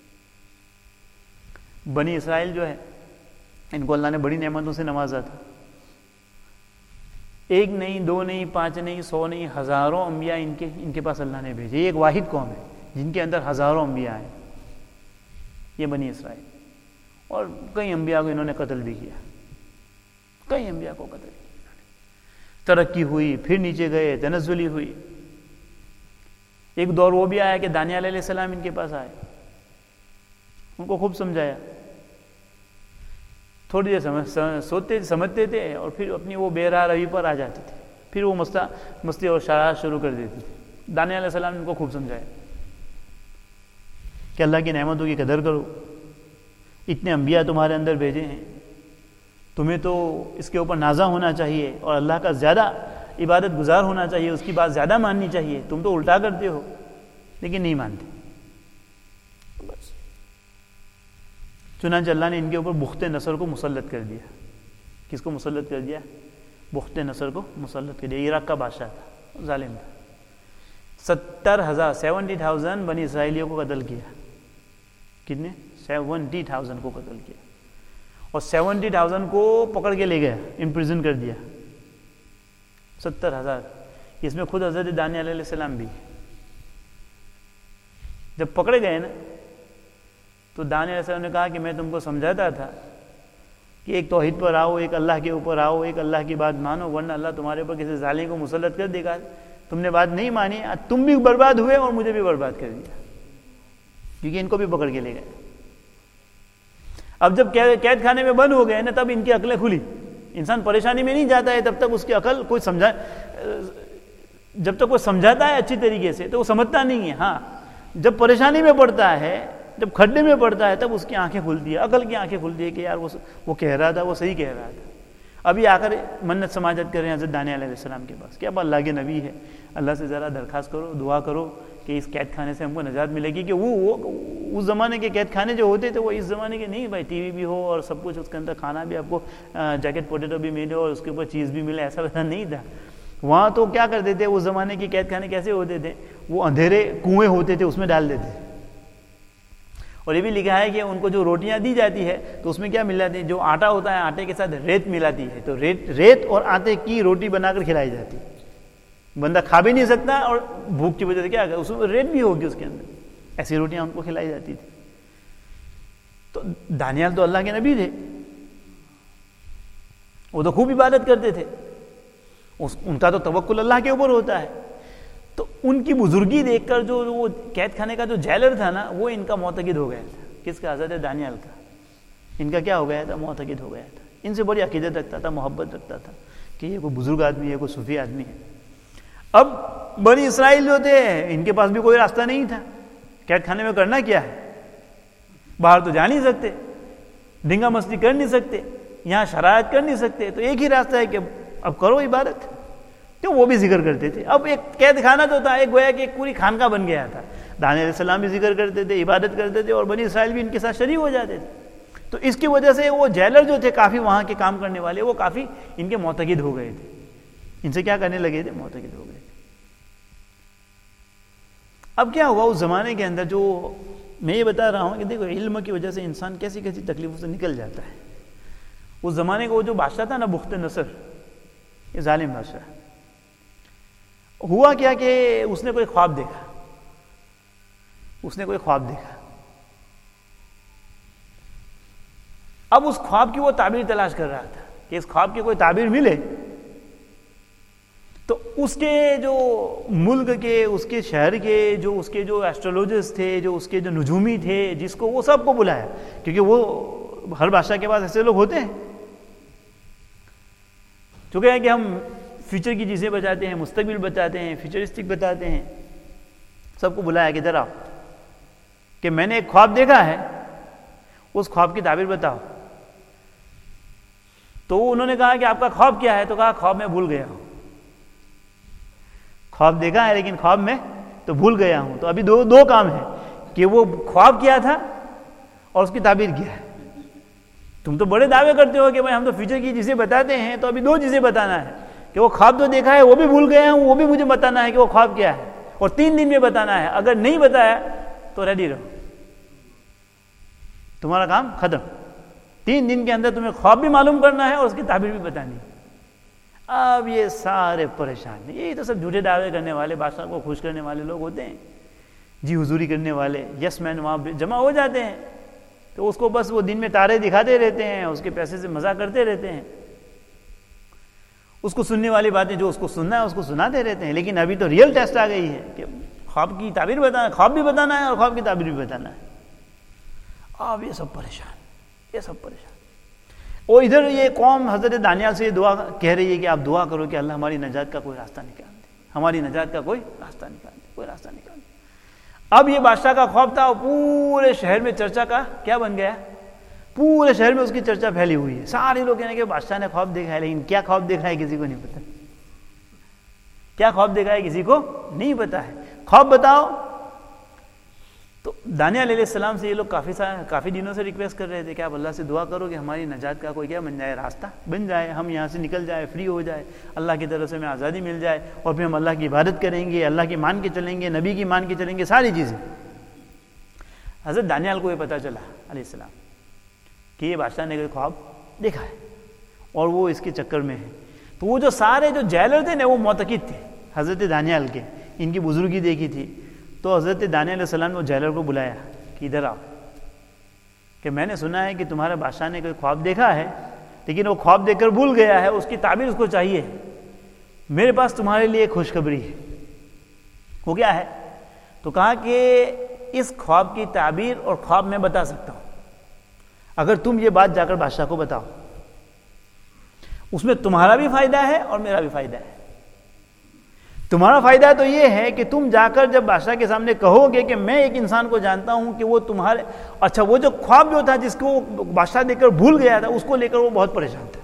بنی اسرائیل جو ہے ان کو اللہ نے بڑی نعمتوں سے نوازا تھا. ایک نہیں، دو نہیں، پانچ نہیں، سو نہیں، ہزاروں انبیاء ان کے ان کے پاس اللہ نے بھیجے. یہ ایک واحد قوم ہے جن کے اندر ہزاروں انبیاء ہیں، یہ بنی اسرائیل. اور کئی انبیاء کو انہوں نے قتل بھی کیا، کئی انبیاء کو قتل کیا. ترقی ہوئی، پھر نیچے گئے، تنزلی ہوئی. ایک دور وہ بھی آیا کہ دانیال علیہ السلام ان کے پاس آئے، ان کو خوب سمجھایا. تھوڑی دیر سمجھ سوتے سمجھتے تھے اور پھر اپنی وہ بے راہ روی پر آ جاتے تھے، پھر وہ مستا مستی اور شرارت شروع کر دیتے تھے. دانیال علیہ السلام نے ان کو خوب سمجھایا کہ اللہ کی نعمتوں کی قدر کرو، اتنے انبیاء تمہارے اندر بھیجے ہیں، تمہیں تو اس کے اوپر نازا ہونا چاہیے اور اللہ کا زیادہ عبادت گزار ہونا چاہیے، اس کی بات زیادہ ماننی چاہیے. تم تو الٹا کرتے ہو، لیکن نہیں مانتے. بس چنانچہ اللہ نے ان کے اوپر بخت نصر کو مسلط کر دیا. کس کو مسلط کر دیا؟ بخت نصر کو مسلط کر دیا. عراق کا بادشاہ تھا، ظالم تھا. ستر ہزار سیونٹی تھاؤزینڈ بنی اسرائیلیوں کو قتل کیا. کتنے؟ سیونٹی تھاؤزینڈ کو قتل کیا. اور سیونٹی تھاؤزینڈ کو پکڑ کے لے گیا، امپریزن کر دیا. ستر ہزار، اس میں خود حضرت دانیال علیہ السلام بھی. جب پکڑے گئے نا تو دانیال علیہ السلام نے کہا کہ میں تم کو سمجھاتا تھا کہ ایک توحید پر آؤ، ایک اللہ کے اوپر آؤ، ایک اللہ کی بات مانو، ورنہ اللہ تمہارے اوپر کسی ظالم کو مسلط کر دے گا. تم نے بات نہیں مانی، تم بھی برباد ہوئے اور مجھے بھی برباد کر دیا، کیونکہ ان کو بھی پکڑ کے لے گئے. اب جب قید خانے میں بند ہو گئے نا تب ان کی عقلیں کھلی. انسان پریشانی میں نہیں جاتا ہے تب تک اس کی عقل کوئی سمجھا جب تک کوئی سمجھاتا ہے اچھی طریقے سے تو وہ سمجھتا نہیں ہے. ہاں جب پریشانی میں پڑتا ہے، جب کھڈے میں پڑتا ہے، تب اس کی آنکھیں کھلتی ہیں، عقل کی آنکھیں کھلتی ہے کہ یار وہ وہ کہہ رہا تھا، وہ صحیح کہہ رہا تھا. ابھی آ کر منت سماجت کر رہے ہیں حضرت دانیال علیہ السلام کے پاس کہ اب اللہ کے نبی ہے، اللہ سے ذرا درخواست کرو، دعا کرو کہ اس قید خانے سے ہم کو نجات ملے گی. کہ وہ اس زمانے کے قید خانے جو ہوتے تھے وہ اس زمانے کے نہیں بھائی. ٹی وی بھی ہو اور سب کچھ اس کے اندر، کھانا بھی آپ کو جیکٹ پوٹیٹو بھی ملے اور اس کے اوپر چیز بھی ملے، ایسا ویسا نہیں تھا. وہاں تو کیا کرتے تھے اس زمانے کے قید خانے کیسے ہوتے تھے؟ وہ اندھیرے کنویں ہوتے تھے، اس میں ڈال دیتے. اور یہ بھی لکھا ہے کہ ان کو جو روٹیاں دی جاتی ہے تو اس میں کیا مل جاتی ہے؟ جو آٹا ہوتا ہے آٹے کے ساتھ ریت ملاتی ہے، تو ریت ریت اور آٹے کی روٹی بنا کر کھلائی جاتی ہے. بندہ کھا بھی نہیں سکتا اور بھوک کی وجہ سے کیا اس میں ریت بھی ہوگی اس کے اندر. ایسی روٹیاں ان کو کھلائی جاتی تھی. تو دانیال تو اللہ کے نبی تھے، وہ تو خوب عبادت کرتے تھے، ان کا تو توکل اللہ کے اوپر ہوتا ہے. تو ان کی بزرگی دیکھ کر جو وہ قید خانے کا جو جیلر تھا نا وہ ان کا معتقد ہو گیا تھا. کس کا؟ حضرت دانیال کا. ان کا کیا ہو گیا تھا؟ معتقد ہو گیا تھا. ان سے بڑی عقیدت رکھتا تھا، محبت رکھتا تھا کہ یہ کوئی بزرگ آدمی ہے، کوئی صوفی آدمی ہے. اب بنی اسرائیل جو تھے ان کے پاس بھی کوئی راستہ نہیں تھا. قید خانے میں کرنا کیا ہے؟ باہر تو جا نہیں سکتے، ڈنگا مستی کر نہیں سکتے، یہاں شرائط کر نہیں سکتے. تو ایک ہی راستہ ہے کہ اب کرو عبادت. تو وہ بھی ذکر کرتے تھے. اب ایک قید خانہ تو تھا، ایک گویا کہ ایک پوری خانقاہ بن گیا تھا. دانیال علیہ السلام بھی ذکر کرتے تھے، عبادت کرتے تھے، اور بنی اسرائیل بھی ان کے ساتھ شریک ہو جاتے تھے. تو اس کی وجہ سے وہ جیلر جو تھے کافی وہاں کے کام کرنے والے وہ کافی ان کے معتقد ہو گئے تھے. ان سے کیا کرنے لگے تھے؟ معتقد ہو گئے تھے. اب کیا ہوا اس زمانے کے اندر؟ جو میں یہ بتا رہا ہوں کہ دیکھو علم کی وجہ سے انسان کیسی کیسی تکلیفوں سے نکل جاتا ہے. اس زمانے کا وہ جو بادشاہ تھا نا بخت نصر، یہ ظالم بادشاہ، ہوا کیا کہ اس نے کوئی خواب دیکھا. اس نے کوئی خواب دیکھا. اب اس خواب کی وہ تعبیر تلاش کر رہا تھا کہ اس خواب کی کوئی تعبیر ملے تو اس کے جو ملک کے، اس کے شہر کے، جو اس کے جو ایسٹرولوجسٹ تھے، جو اس کے جو نجومی تھے، جس کو وہ سب کو بلایا، کیونکہ وہ ہر بادشاہ کے پاس ایسے لوگ ہوتے ہیں. چونکہ ہے کہ ہم فیوچر کی چیزیں بتاتے ہیں، مستقبل بتاتے ہیں، فیوچرسٹک بتاتے ہیں. سب کو بلایا کہ ذرا کہ میں نے ایک خواب دیکھا ہے، اس خواب کی تعبیر بتاؤ. تو انہوں نے کہا کہ آپ کا خواب کیا ہے؟ تو کہا خواب میں بھول گیا ہوں. خواب دیکھا ہے لیکن خواب میں تو بھول گیا ہوں. تو ابھی دو دو کام ہیں کہ وہ خواب کیا تھا اور اس کی تعبیر کیا ہے. تم تو بڑے دعوے کرتے ہو کہ بھائی ہم تو فیوچر کی چیزیں بتاتے ہیں، تو ابھی دو چیزیں بتانا ہے کہ وہ خواب تو دیکھا ہے وہ بھی بھول گیا ہوں، وہ بھی مجھے بتانا ہے کہ وہ خواب کیا ہے، اور تین دن میں بتانا ہے. اگر نہیں بتایا تو ریڈی رہو، تمہارا کام ختم. تین دن کے اندر تمہیں خواب بھی معلوم کرنا ہے اور اس کی تعبیر بھی بتانی ہے. اب یہ سارے پریشان ہیں. یہی تو سب جھوٹے دعوے کرنے والے, بادشاہ کو خوش کرنے والے لوگ ہوتے ہیں, جی حضوری کرنے والے, یس مین وہاں جمع ہو جاتے ہیں. تو اس کو بس وہ دن میں تارے دکھاتے رہتے ہیں, اس کے پیسے سے مزہ کرتے رہتے ہیں, اس کو سننے والی باتیں جو اس کو سننا ہے اس کو سناتے رہتے ہیں. لیکن ابھی تو ریئل ٹیسٹ آ گئی ہے کہ خواب کی تعبیر بتانا, خواب بھی بتانا ہے اور خواب کی تعبیر بھی بتانا ہے. اب یہ سب پریشان, یہ سب پریشان. اور ادھر یہ قوم حضرت دانیال سے یہ دعا کہہ رہی ہے کہ آپ دعا کرو کہ اللہ ہماری نجات کا کوئی راستہ نکال دے, ہماری نجات کا کوئی راستہ نکال دے, کوئی راستہ نکال دے. اب یہ بادشاہ کا خواب تھا, پورے شہر میں چرچا کا کیا بن گیا, پورے شہر میں اس کی چرچا پھیلی ہوئی ہے. سارے لوگ کہنے کہ بادشاہ نے خواب دیکھا ہے, لیکن کیا خواب دیکھ رہا ہے کسی کو نہیں پتا, کیا خواب دیکھا ہے کسی کو نہیں پتا ہے. خواب بتاؤ. تو دانیال علیہ السلام سے یہ لوگ کافی سارے کافی دنوں سے ریکویسٹ کر رہے تھے کہ آپ اللہ سے دعا کرو کہ ہماری نجات کا کوئی کیا بن جائے, راستہ بن جائے, ہم یہاں سے نکل جائے, فری ہو جائے, اللہ کی طرف سے ہمیں آزادی مل جائے, اور پھر ہم اللہ کی عبادت کریں گے, اللہ کی مان کے چلیں گے, نبی کی مان کے چلیں گے, ساری چیزیں. حضرت دانیال کو یہ پتہ چلا علیہ السلام کہ یہ بادشاہ نے کوئی خواب دیکھا ہے اور وہ اس کے چکر میں ہے. تو وہ جو سارے جو جیلر تھے نا وہ معتقد تھے حضرت دانیال کے, ان کی بزرگی دیکھی تھی. تو حضرت دانیال علیہ السلام نے وہ جیلر کو بلایا کہ ادھر آؤ, کہ میں نے سنا ہے کہ تمہارے بادشاہ نے کوئی خواب دیکھا ہے, لیکن وہ خواب دیکھ کر بھول گیا ہے, اس کی تعبیر اس کو چاہیے. میرے پاس تمہارے لیے ایک خوشخبری ہے. وہ کیا ہے؟ تو کہا کہ اس خواب کی تعبیر اور خواب میں بتا سکتا ہوں, اگر تم یہ بات جا کر بادشاہ کو بتاؤ, اس میں تمہارا بھی فائدہ ہے اور میرا بھی فائدہ ہے. تمہارا فائدہ تو یہ ہے کہ تم جا کر جب بادشاہ کے سامنے کہو گے کہ میں ایک انسان کو جانتا ہوں کہ وہ تمہارے, اچھا وہ جو خواب جو تھا جس کو بادشاہ دیکھ کر بھول گیا تھا, اس کو لے کر وہ بہت پریشان تھا,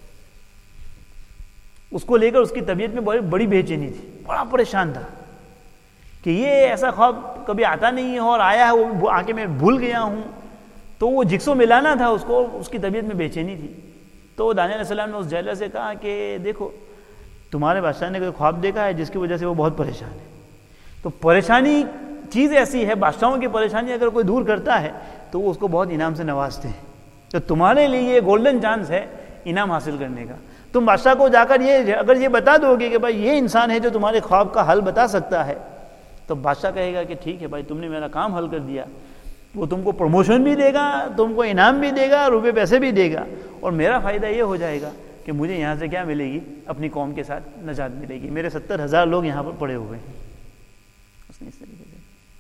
اس کو لے کر اس کی طبیعت میں بڑی بڑی بے چینی تھی, بڑا پریشان تھا کہ یہ ایسا خواب کبھی آتا نہیں ہے, اور آیا ہے وہ آ کے میں بھول گیا ہوں. تو وہ جگسو ملانا تھا اس کو, اس کی طبیعت میں بے چینی تھی. تو دانیال علیہ السلام نے اس جیلر سے کہا کہ دیکھو تمہارے بادشاہ نے کوئی خواب دیکھا ہے جس کی وجہ سے وہ بہت پریشان ہے. تو پریشانی چیز ایسی ہے, بادشاہوں کی پریشانی اگر کوئی دور کرتا ہے تو وہ اس کو بہت انعام سے نوازتے ہیں. تو تمہارے لیے یہ گولڈن چانس ہے انعام حاصل کرنے کا. تم بادشاہ کو جا کر یہ اگر یہ بتا دو گے کہ بھائی یہ انسان ہے جو تمہارے خواب کا حل بتا سکتا ہے, تو بادشاہ کہے گا کہ ٹھیک ہے بھائی تم نے میرا کام حل کر دیا. وہ تم کو پروموشن بھی دے گا, تم کو انعام بھی دے گا, روپے پیسے بھی دے گا, اور میرا فائدہ یہ ہو جائے گا کہ مجھے یہاں سے کیا ملے گی, اپنی قوم کے ساتھ نجات ملے گی. میرے ستر ہزار لوگ یہاں پر پڑے ہوئے ہیں. اس نے اس طریقے سے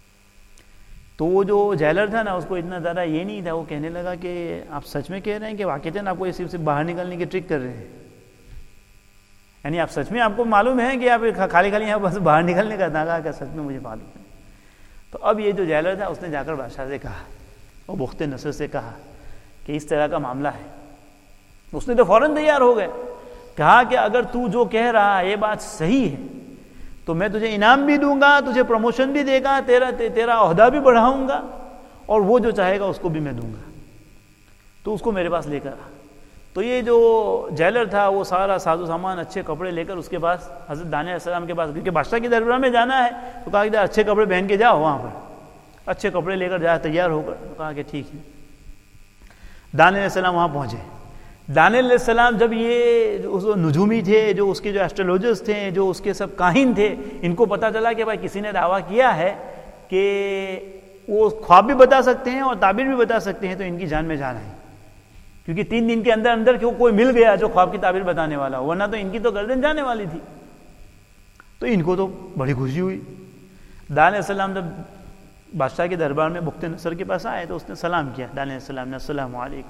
تو وہ جو جیلر تھا نا اس کو اتنا زیادہ یہ نہیں تھا, وہ کہنے لگا کہ آپ سچ میں کہہ رہے ہیں کہ واقعتاً آپ کو صرف سے باہر نکلنے کی ٹرک کر رہے ہیں, یعنی آپ سچ میں آپ کو معلوم ہے کہ آپ خالی خالی یہاں بس باہر نکلنے کا تھا؟ کہ سچ میں مجھے معلوم ہے. تو اب یہ جو جیلر تھا اس نے جا کر بادشاہ سے کہا, وہ بخت نصر سے کہا کہ اس طرح کا معاملہ ہے. اس نے تو فوراً تیار ہو گئے, کہا کہ اگر تو جو کہہ رہا ہے یہ بات صحیح ہے تو میں تجھے انعام بھی دوں گا, تجھے پروموشن بھی دے گا, تیرا تیرا عہدہ بھی بڑھاؤں گا, اور وہ جو چاہے گا اس کو بھی میں دوں گا. تو اس کو میرے پاس لے کر آ. تو یہ جو جیلر تھا وہ سارا ساز و سامان اچھے کپڑے لے کر اس کے پاس حضرت دانیال علیہ السلام کے پاس, کیونکہ بادشاہ کی دربار میں جانا ہے, تو کہا کہ اچھے کپڑے پہن کے جاؤ وہاں پر, اچھے کپڑے لے کر جا تیار ہو کر. تو کہا کہ ٹھیک ہے. دانیال علیہ السلام وہاں پہنچے. دانیال علیہ السلام جب یہ جو نجومی تھے, جو اس کے جو ایسٹرولوجرز تھے, جو اس کے سب کاہن تھے, ان کو پتہ چلا کہ بھائی کسی نے دعویٰ کیا ہے کہ وہ خواب بھی بتا سکتے ہیں اور تعبیر بھی بتا سکتے ہیں, تو ان کی جان میں جان آئی, کیونکہ تین دن کے اندر اندر کیوں کوئی مل گیا جو خواب کی تعبیر بتانے والا, ورنہ تو ان کی تو گردن جانے والی تھی. تو ان کو تو بڑی خوشی ہوئی. دانیال علیہ السلام جب بادشاہ کے دربار میں بخت نصر کے پاس آئے تو اس نے سلام کیا. دانیال علیہ السلام نے السلام علیکم.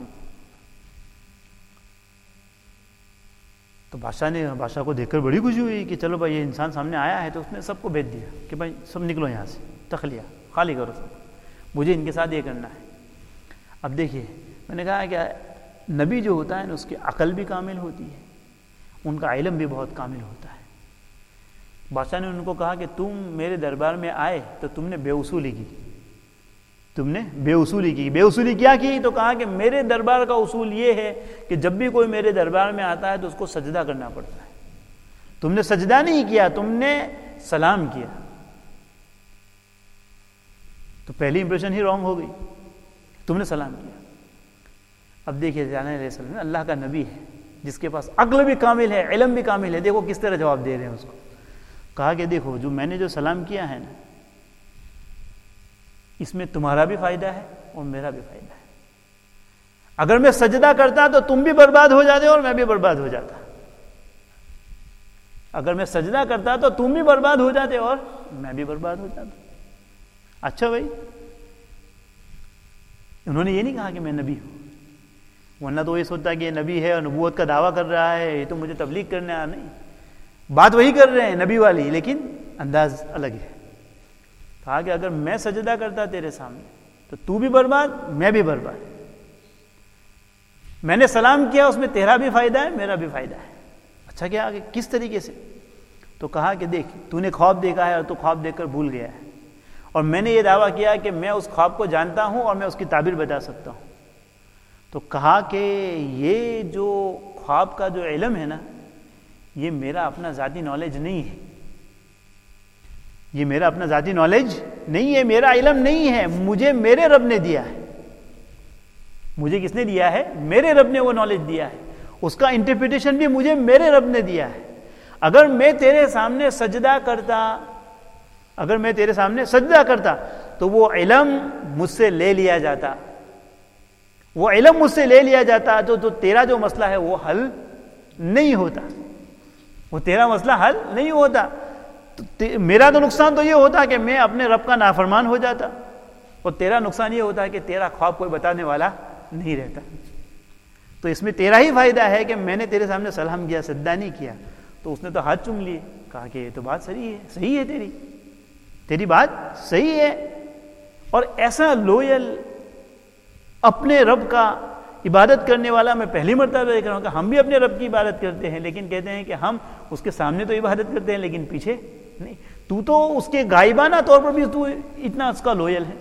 تو بادشاہ نے بادشاہ کو دیکھ کر بڑی خوشی ہوئی کہ چلو بھائی یہ انسان سامنے آیا ہے. تو اس نے سب کو بھیج دیا کہ بھائی سب نکلو یہاں سے, تخلیہ خالی کرو سب, مجھے ان کے ساتھ یہ کرنا ہے. اب دیکھیے میں نے کہا کہ نبی جو ہوتا ہے نا اس کی عقل بھی کامل ہوتی ہے, ان کا علم بھی بہت کامل ہوتا ہے. بادشاہ نے ان کو کہا کہ تم میرے دربار میں آئے تو تم نے بے اصولی کی, تم نے بے اصولی کی. بے اصولی کیا کی؟ تو کہا کہ میرے دربار کا اصول یہ ہے کہ جب بھی کوئی میرے دربار میں آتا ہے تو اس کو سجدہ کرنا پڑتا ہے. تم نے سجدہ نہیں کیا, تم نے سلام کیا. تو پہلی امپریشن ہی رانگ ہو گئی, تم نے سلام کیا. اب دیکھیے دانیال علیہ السلام اللہ کا نبی ہے, جس کے پاس عقل بھی کامل ہے، علم بھی کامل ہے، دیکھو کس طرح جواب دے رہے ہیں اس کو. کہا کہ دیکھو جو میں نے جو سلام کیا ہے نا، اس میں تمہارا بھی فائدہ ہے اور میرا بھی فائدہ ہے. اگر میں سجدہ کرتا تو تم بھی برباد ہو جاتے اور میں بھی برباد ہو جاتا. اگر میں سجدہ کرتا تو تم بھی برباد ہو جاتے اور میں بھی برباد ہو جاتا. اچھا بھائی، انہوں نے یہ نہیں کہا کہ میں نبی ہوں، ورنہ تو یہ سوچتا کہ یہ نبی ہے اور نبوت کا دعویٰ کر رہا ہے، یہ تو مجھے تبلیغ کرنے آ نہیں. بات وہی کر رہے ہیں نبی والی، لیکن انداز الگ ہے. کہا کہ اگر میں سجدہ کرتا تیرے سامنے تو تو بھی برباد، میں بھی برباد. میں نے سلام کیا، اس میں تیرا بھی فائدہ ہے، میرا بھی فائدہ ہے. اچھا کیا آگے کس طریقے سے؟ تو کہا کہ دیکھ، تو نے خواب دیکھا ہے اور تو خواب دیکھ کر بھول گیا ہے، اور میں نے یہ دعویٰ کیا کہ میں اس خواب کو جانتا ہوں اور میں اس کی تعبیر بتا سکتا ہوں. تو کہا کہ یہ جو خواب کا جو علم ہے نا، یہ میرا اپنا ذاتی نالج نہیں ہے، یہ میرا اپنا ذاتی نالج نہیں ہے، میرا علم نہیں ہے، مجھے میرے رب نے دیا ہے. مجھے کس نے دیا ہے؟ میرے رب نے وہ نالج دیا ہے. اس کا انٹرپریٹیشن بھی مجھے میرے رب نے دیا ہے. اگر میں تیرے سامنے سجدہ کرتا اگر میں تیرے سامنے سجدہ کرتا تو وہ علم مجھ سے لے لیا جاتا وہ علم مجھ سے لے لیا جاتا تو, تو تیرا جو مسئلہ ہے وہ حل نہیں ہوتا وہ تیرا مسئلہ حل نہیں ہوتا. تو میرا تو نقصان تو یہ ہوتا کہ میں اپنے رب کا نافرمان ہو جاتا، اور تیرا نقصان یہ ہوتا ہے کہ تیرا خواب کوئی بتانے والا نہیں رہتا. تو اس میں تیرا ہی فائدہ ہے کہ میں نے تیرے سامنے سلام کیا، سجدہ نہیں کیا. تو اس نے تو ہاتھ چوم لیے، کہا کہ یہ تو بات صحیح ہے صحیح ہے تیری تیری بات صحیح ہے. اور ایسا لویل اپنے رب کا عبادت کرنے والا میں پہلی مرتبہ دیکھ رہا ہوں کہ ہم بھی اپنے رب کی عبادت کرتے ہیں، لیکن کہتے ہیں کہ ہم اس کے سامنے تو عبادت کرتے ہیں لیکن پیچھے نہیں. تو تو اس کے غائبانہ طور پر بھی تو اتنا اس کا لویل ہے.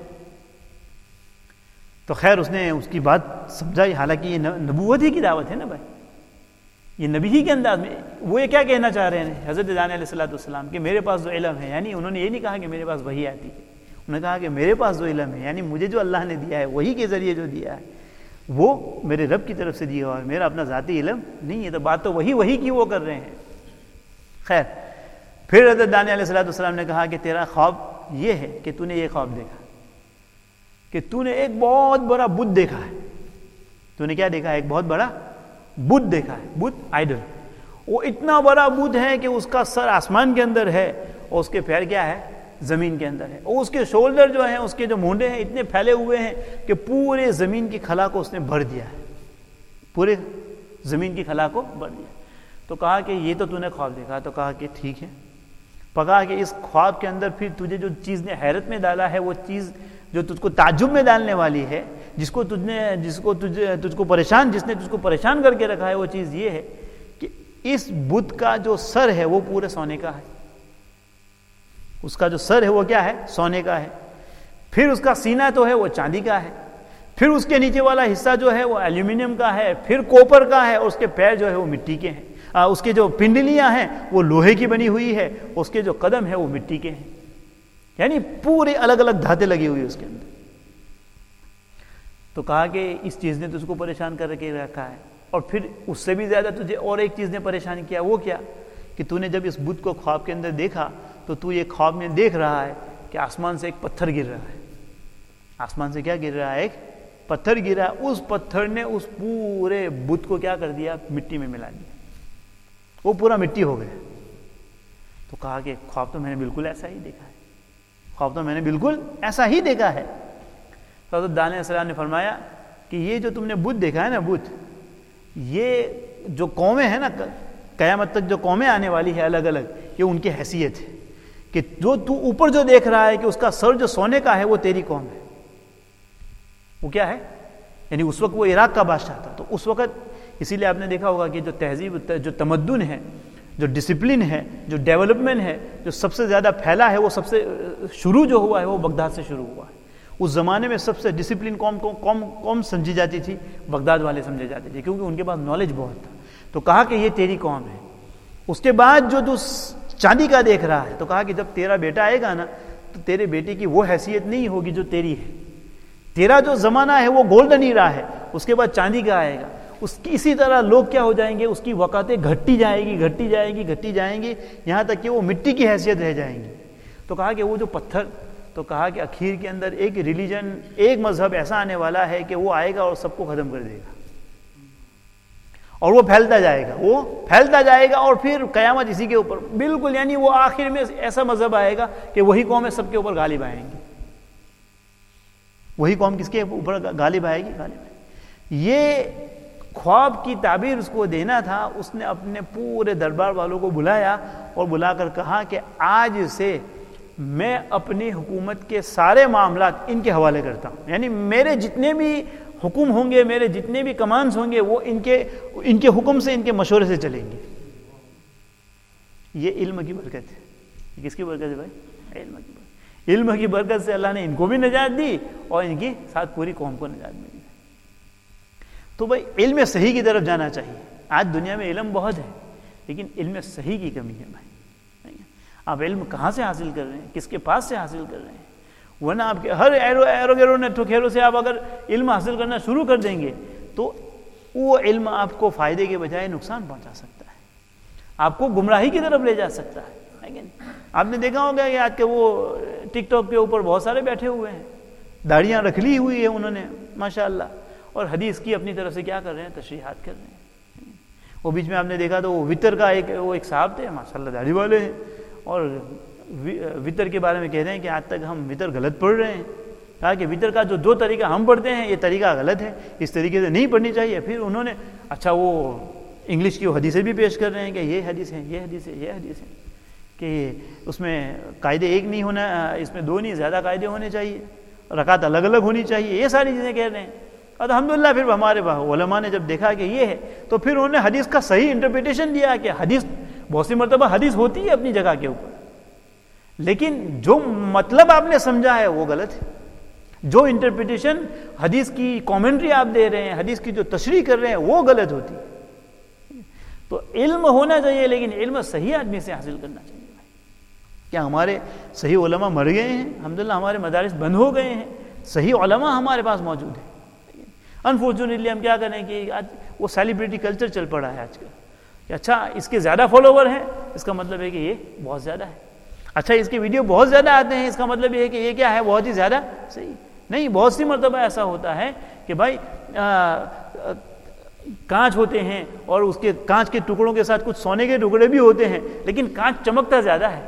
تو خیر اس نے اس کی بات سمجھائی، حالانکہ یہ نبوت ہی کی دعوت ہے نا بھائی، یہ نبی ہی کے انداز میں. وہ یہ کیا کہنا چاہ رہے ہیں حضرت دانیہ علیہ الصلوۃ والسلام کہ میرے پاس جو علم ہے، یعنی انہوں نے یہ نہیں کہا کہ میرے پاس وحی آتی ہے، انہوں نے کہا کہ میرے پاس جو علم ہے، یعنی مجھے جو اللہ نے دیا ہے وہی کے ذریعے جو دیا ہے وہ میرے رب کی طرف سے دیا ہوا ہے، میرا اپنا ذاتی علم نہیں ہے. تو بات تو وہی وہی کی وہ کر رہے ہیں. خیر پھر حضرت دانیہ علیہ الصلوۃ والسلام نے کہا کہ تیرا خواب یہ ہے کہ تو نے یہ خواب دیکھا کہ تو نے ایک بہت بڑا بت دیکھا ہے. تو نے کیا دیکھا ہے؟ ایک بہت بڑا بت دیکھا ہے، بت آئیڈل. وہ اتنا بڑا بت ہے کہ اس کا سر آسمان کے اندر ہے اور اس کے پیر کیا ہے؟ زمین کے اندر ہے. اور اس کے شولڈر جو ہیں، اس کے جو مونڈے ہیں اتنے پھیلے ہوئے ہیں کہ پورے زمین کی خلا کو اس نے بھر دیا ہے، پورے زمین کی خلا کو بھر دیا. تو کہا کہ یہ تو تو نے خواب دیکھا. تو کہا کہ ٹھیک ہے. پکا کہ اس خواب کے اندر پھر تجھے جو چیز نے حیرت میں ڈالا ہے، وہ چیز جو تجھ کو تعجب میں ڈالنے والی ہے، جس کو تجھ نے جس کو تجھے تجھ کو پریشان جس نے تجھ کو پریشان کر کے رکھا ہے، وہ چیز یہ ہے کہ اس بت کا جو سر ہے وہ پورے سونے کا ہے. اس کا جو سر ہے وہ کیا ہے؟ سونے کا ہے. پھر اس کا سینہ تو ہے وہ چاندی کا ہے. پھر اس کے نیچے والا حصہ جو ہے وہ ایلومینیم کا ہے، پھر کوپر کا ہے، اور اس کے پیر جو ہے وہ مٹی کے ہیں. اس کے جو پنڈلیاں ہیں وہ لوہے کی بنی ہوئی ہے، اس کے جو قدم ہے وہ مٹی کے ہیں. یعنی پورے الگ الگ دھاتیں لگی ہوئی اس کے اندر. تو کہا کہ اس چیز نے تجھ کو پریشان کر کے رکھا ہے. اور پھر اس سے بھی زیادہ تجھے اور ایک چیز نے پریشان کیا. وہ کیا؟ کہ تو نے جب اس بت کو خواب کے اندر دیکھا تو تو یہ خواب میں دیکھ رہا ہے کہ آسمان سے ایک پتھر گر رہا ہے. آسمان سے کیا گر رہا ہے؟ ایک پتھر گر رہا ہے. اس پتھر نے اس پورے بت کو کیا کر دیا؟ مٹی میں ملا دیا. وہ پورا مٹی ہو گیا. تو کہا کہ خواب تو میں نے بالکل ایسا ہی دیکھا ہے، خواب تو میں نے بالکل ایسا ہی دیکھا ہے. تو حضرت دانیہ علیہ السلام نے فرمایا کہ یہ جو تم نے بت دیکھا ہے نا، بت، یہ جو قومیں ہیں نا، قیامت تک جو قومیں آنے والی ہے الگ الگ، یہ ان کی حیثیت ہے کہ جو تو اوپر جو دیکھ رہا ہے کہ اس کا سر جو سونے کا ہے وہ تیری قوم ہے. وہ کیا ہے؟ یعنی اس وقت وہ عراق کا بادشاہ تھا. تو اس وقت اسی لیے آپ نے دیکھا ہوگا کہ جو تہذیب، جو تمدن ہے، جو ڈسپلن ہے، جو ڈیولپمنٹ ہے، جو سب سے زیادہ پھیلا ہے، وہ سب سے شروع جو ہوا ہے وہ بغداد سے شروع ہوا ہے. اس زمانے میں سب سے ڈسپلن قوم قوم قوم سمجھی جاتی تھی، بغداد والے سمجھے جاتے تھے، کیونکہ ان کے پاس نالج بہت تھا. تو کہا کہ یہ تیری قوم ہے. اس کے بعد جو تو چاندی کا دیکھ رہا ہے، تو کہا کہ جب تیرا بیٹا آئے گا نا تو تیرے بیٹے کی وہ حیثیت نہیں ہوگی جو تیری ہے. تیرا جو زمانہ ہے وہ گولڈن ایرا ہے، اس کے بعد چاندی کا آئے گا. اس کی اسی طرح لوگ کیا ہو جائیں گے, اس کی وقعتیں گھٹتی جائیں گی گھٹتی جائیں گی گھٹتی جائیں گی یہاں تک کہ وہ مٹی کی حیثیت رہ جائیں گی. تو کہا کہ وہ جو پتھر, تو کہا کہ اخیر کے اندر ایک ریلیجن, ایک مذہب ایسا آنے والا ہے کہ وہ آئے گا اور سب کو ختم کر دے گا, اور وہ پھیلتا جائے گا وہ پھیلتا جائے گا اور پھر قیامت اسی کے اوپر بالکل, یعنی وہ آخر میں ایسا مذہب آئے گا کہ وہی قوم سب کے اوپر غالب آئیں گی. وہی قوم کس کے اوپر غالب آئے گی؟ غالب آئے گی. یہ خواب کی تعبیر اس کو دینا تھا. اس نے اپنے پورے دربار والوں کو بلایا اور بلا کر کہا کہ آج سے میں اپنی حکومت کے سارے معاملات ان کے حوالے کرتا ہوں, یعنی میرے جتنے بھی حکم ہوں گے, میرے جتنے بھی کمانڈز ہوں گے, وہ ان کے ان کے حکم سے, ان کے مشورے سے چلیں گے. یہ علم کی برکت ہے. یہ کس کی برکت ہے بھائی؟ علم کی برکت. علم کی برکت سے اللہ نے ان کو بھی نجات دی اور ان کی ساتھ پوری قوم کو نجات ملی. تو بھائی علم صحیح کی طرف جانا چاہیے. آج دنیا میں علم بہت ہے لیکن علم صحیح کی کمی ہے بھائی. آپ علم کہاں سے حاصل کر رہے ہیں, کس کے پاس سے حاصل کر رہے ہیں؟ ورنہ آپ کے ہر ایرو ایرو گیرو نے ٹھکیروں سے آپ اگر علم حاصل کرنا شروع کر دیں گے تو وہ علم آپ کو فائدے کے بجائے نقصان پہنچا سکتا ہے, آپ کو گمراہی کی طرف لے جا سکتا ہے. آپ نے دیکھا ہوگا کہ آج کے وہ ٹک ٹاک کے اوپر بہت سارے بیٹھے ہوئے ہیں, داڑیاں رکھ لی ہوئی ہے انہوں نے ماشاء اللہ, اور حدیث کی اپنی طرف سے کیا کر رہے ہیں, تشریحات کر رہے ہیں. وہ بیچ میں آپ نے دیکھا تو وہ وطر کا ایک وہ ایک صاحب تھے ماشاء اللہ داڑھی والے ہیں, اور وطر کے بارے میں کہہ رہے ہیں کہ آج تک ہم وطر غلط پڑھ رہے ہیں. کہا کہ وطر کا جو دو طریقہ ہم پڑھتے ہیں یہ طریقہ غلط ہے, اس طریقے سے نہیں پڑھنی چاہیے. پھر انہوں نے اچھا وہ انگلش کی وہ حدیثیں بھی پیش کر رہے ہیں کہ یہ حدیث ہے یہ حدیث ہے یہ حدیث ہے کہ اس میں قاعدے ایک نہیں ہونا, اس میں دو نہیں زیادہ قاعدے ہونے چاہیے, رکعت الگ الگ ہونی چاہیے, یہ ساری چیزیں کہہ رہے ہیں. الحمدللہ پھر ہمارے علماء نے جب دیکھا کہ یہ ہے تو پھر انہوں نے حدیث کا صحیح انٹرپریٹیشن دیا کہ حدیث بہت سی مرتبہ حدیث ہوتی ہے اپنی جگہ کے اوپر, لیکن جو مطلب آپ نے سمجھا ہے وہ غلط ہے. جو انٹرپریٹیشن حدیث کی کامنٹری آپ دے رہے ہیں, حدیث کی جو تشریح کر رہے ہیں وہ غلط ہوتی ہے. تو علم ہونا چاہیے لیکن علم صحیح آدمی سے حاصل کرنا چاہیے. کیا ہمارے صحیح علماء مر گئے ہیں؟ الحمدللہ ہمارے مدارس بند ہو گئے ہیں, صحیح علماء ہمارے پاس موجود ہیں. انفارچونیٹلی ہم کیا کریں کہ آج وہ سیلیبریٹی کلچر چل پڑا ہے آج کل کہ اچھا اس کے زیادہ فالوور ہیں اس کا مطلب ہے کہ یہ بہت زیادہ ہے, اچھا اس کے ویڈیو بہت زیادہ آتے ہیں اس کا مطلب یہ ہے کہ یہ کیا ہے, بہت ہی زیادہ صحیح. نہیں, بہت سی مرتبہ ایسا ہوتا ہے کہ بھائی کانچ ہوتے ہیں اور اس کے کانچ کے ٹکڑوں کے ساتھ کچھ سونے کے ٹکڑے بھی ہوتے ہیں لیکن کانچ چمکتا زیادہ ہے,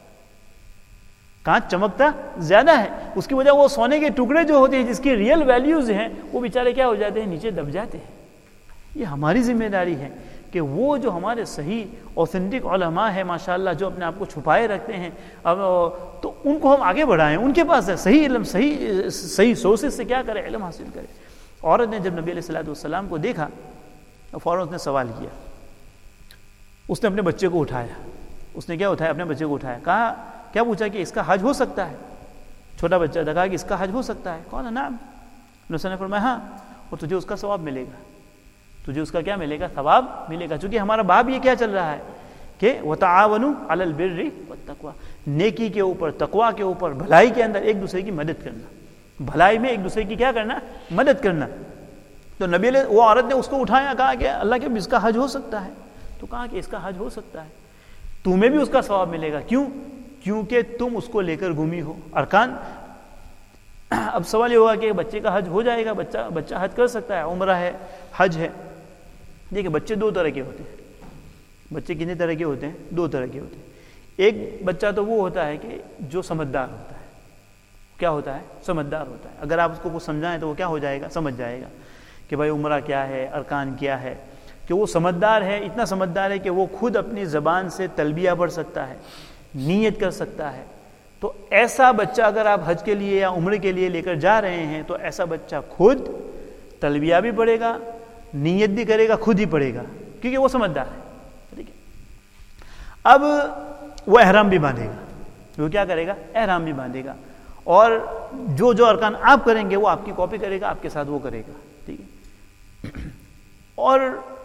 کانچ چمکتا زیادہ ہے. اس کی وجہ وہ سونے کے ٹکڑے جو ہوتے ہیں جس کی ریئل ویلیوز ہیں وہ بیچارے کیا ہو جاتے ہیں, نیچے دب جاتے ہیں. یہ ہماری ذمہ داری ہے کہ وہ جو ہمارے صحیح اوتھینٹک علماء ہیں ماشاءاللہ جو اپنے آپ کو چھپائے رکھتے ہیں اب تو ان کو ہم آگے بڑھائیں, ان کے پاس ہے صحیح علم, صحیح صحیح سورسز سے کیا کرے, علم حاصل کرے. عورت نے جب نبی علیہ الصلوۃ والسلام کو دیکھا تو فوراً اس نے سوال کیا, اس نے اپنے بچے کو اٹھایا, اس نے کیا اٹھایا, اپنے بچے کو اٹھایا, کہا کیا پوچھا کہ اس کا حج ہو سکتا ہے. چھوٹا بچہ تھا, کہا کہ اس کا حج ہو سکتا ہے. کون؟ نعم. نبی نے فرمایا ہاں, اور تجھے اس کا ثواب ملے گا, تجھے اس کا کیا ملے گا, ثواب ملے گا. چونکہ ہمارا باب یہ کیا چل رہا ہے کہ وتعاونوا علی البر والتقوی, نیکی کے اوپر, تقوی کے اوپر, بھلائی کے اندر ایک دوسرے کی مدد کرنا, بھلائی میں ایک دوسرے کی کیا کرنا, مدد کرنا. تو نبی علیہ وہ عورت نے اس کو اٹھایا, کہا کہ اللہ کے اس کا حج ہو سکتا ہے. تو کہا کہ اس کا حج ہو سکتا ہے, تمہیں بھی اس کا ثواب ملے گا. کیوں؟ کیونکہ تم اس کو لے کر گھومی ہو. ارکان, اب سوال یہ ہوگا کہ بچے کا حج ہو جائے گا, بچہ بچہ حج کر سکتا ہے, عمرہ ہے, حج ہے. دیکھیں بچے دو طرح کے ہوتے ہیں. بچے کتنے طرح کے ہوتے ہیں؟ دو طرح کے ہوتے ہیں. ایک بچہ تو وہ ہوتا ہے کہ جو سمجھدار ہوتا ہے. کیا ہوتا ہے؟ سمجھدار ہوتا ہے. اگر آپ اس کو کچھ سمجھائیں تو وہ کیا ہو جائے گا, سمجھ جائے گا کہ بھائی عمرہ کیا ہے, ارکان کیا ہے, کہ وہ سمجھدار ہے, اتنا سمجھدار ہے کہ وہ خود اپنی زبان سے تلبیہ پڑھ سکتا ہے, نیت کر سکتا ہے. تو ایسا بچہ اگر آپ حج کے لیے یا عمرے کے لیے لے کر جا رہے ہیں تو ایسا بچہ خود تلبیہ بھی پڑھے گا, نیت بھی کرے گا, خود ہی پڑھے گا, کیونکہ وہ سمجھدار ہے. ٹھیک ہے. اب وہ احرام بھی باندھے گا, وہ کیا کرے گا, احرام بھی باندھے گا, اور جو جو ارکان آپ کریں گے وہ آپ کی کاپی کرے گا, آپ کے ساتھ وہ کرے گا. ٹھیک ہے. اور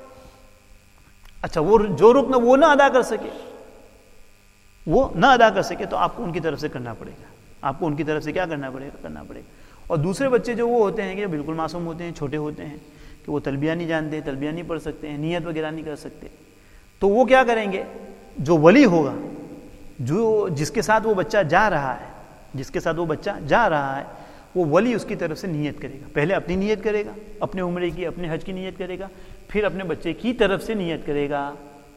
اچھا وہ جو رکن وہ نہ ادا کر سکے, وہ نہ ادا کر سکے تو آپ کو ان کی طرف سے کرنا پڑے گا, آپ کو ان کی طرف سے کیا کرنا پڑے گا, کرنا پڑے گا. اور دوسرے بچے جو وہ ہوتے ہیں کہ بالکل معصوم ہوتے ہیں, چھوٹے ہوتے ہیں, کہ وہ تلبیہ نہیں جانتے, تلبیہ نہیں پڑھ سکتے ہیں, نیت وغیرہ نہیں کر سکتے, تو وہ کیا کریں گے, جو ولی ہوگا, جو جس کے ساتھ وہ بچہ جا رہا ہے, جس کے ساتھ وہ بچہ جا رہا ہے, وہ ولی اس کی طرف سے نیت کرے گا. پہلے اپنی نیت کرے گا, اپنے عمرے کی, اپنے حج کی نیت کرے گا, پھر اپنے بچے کی طرف سے نیت کرے گا,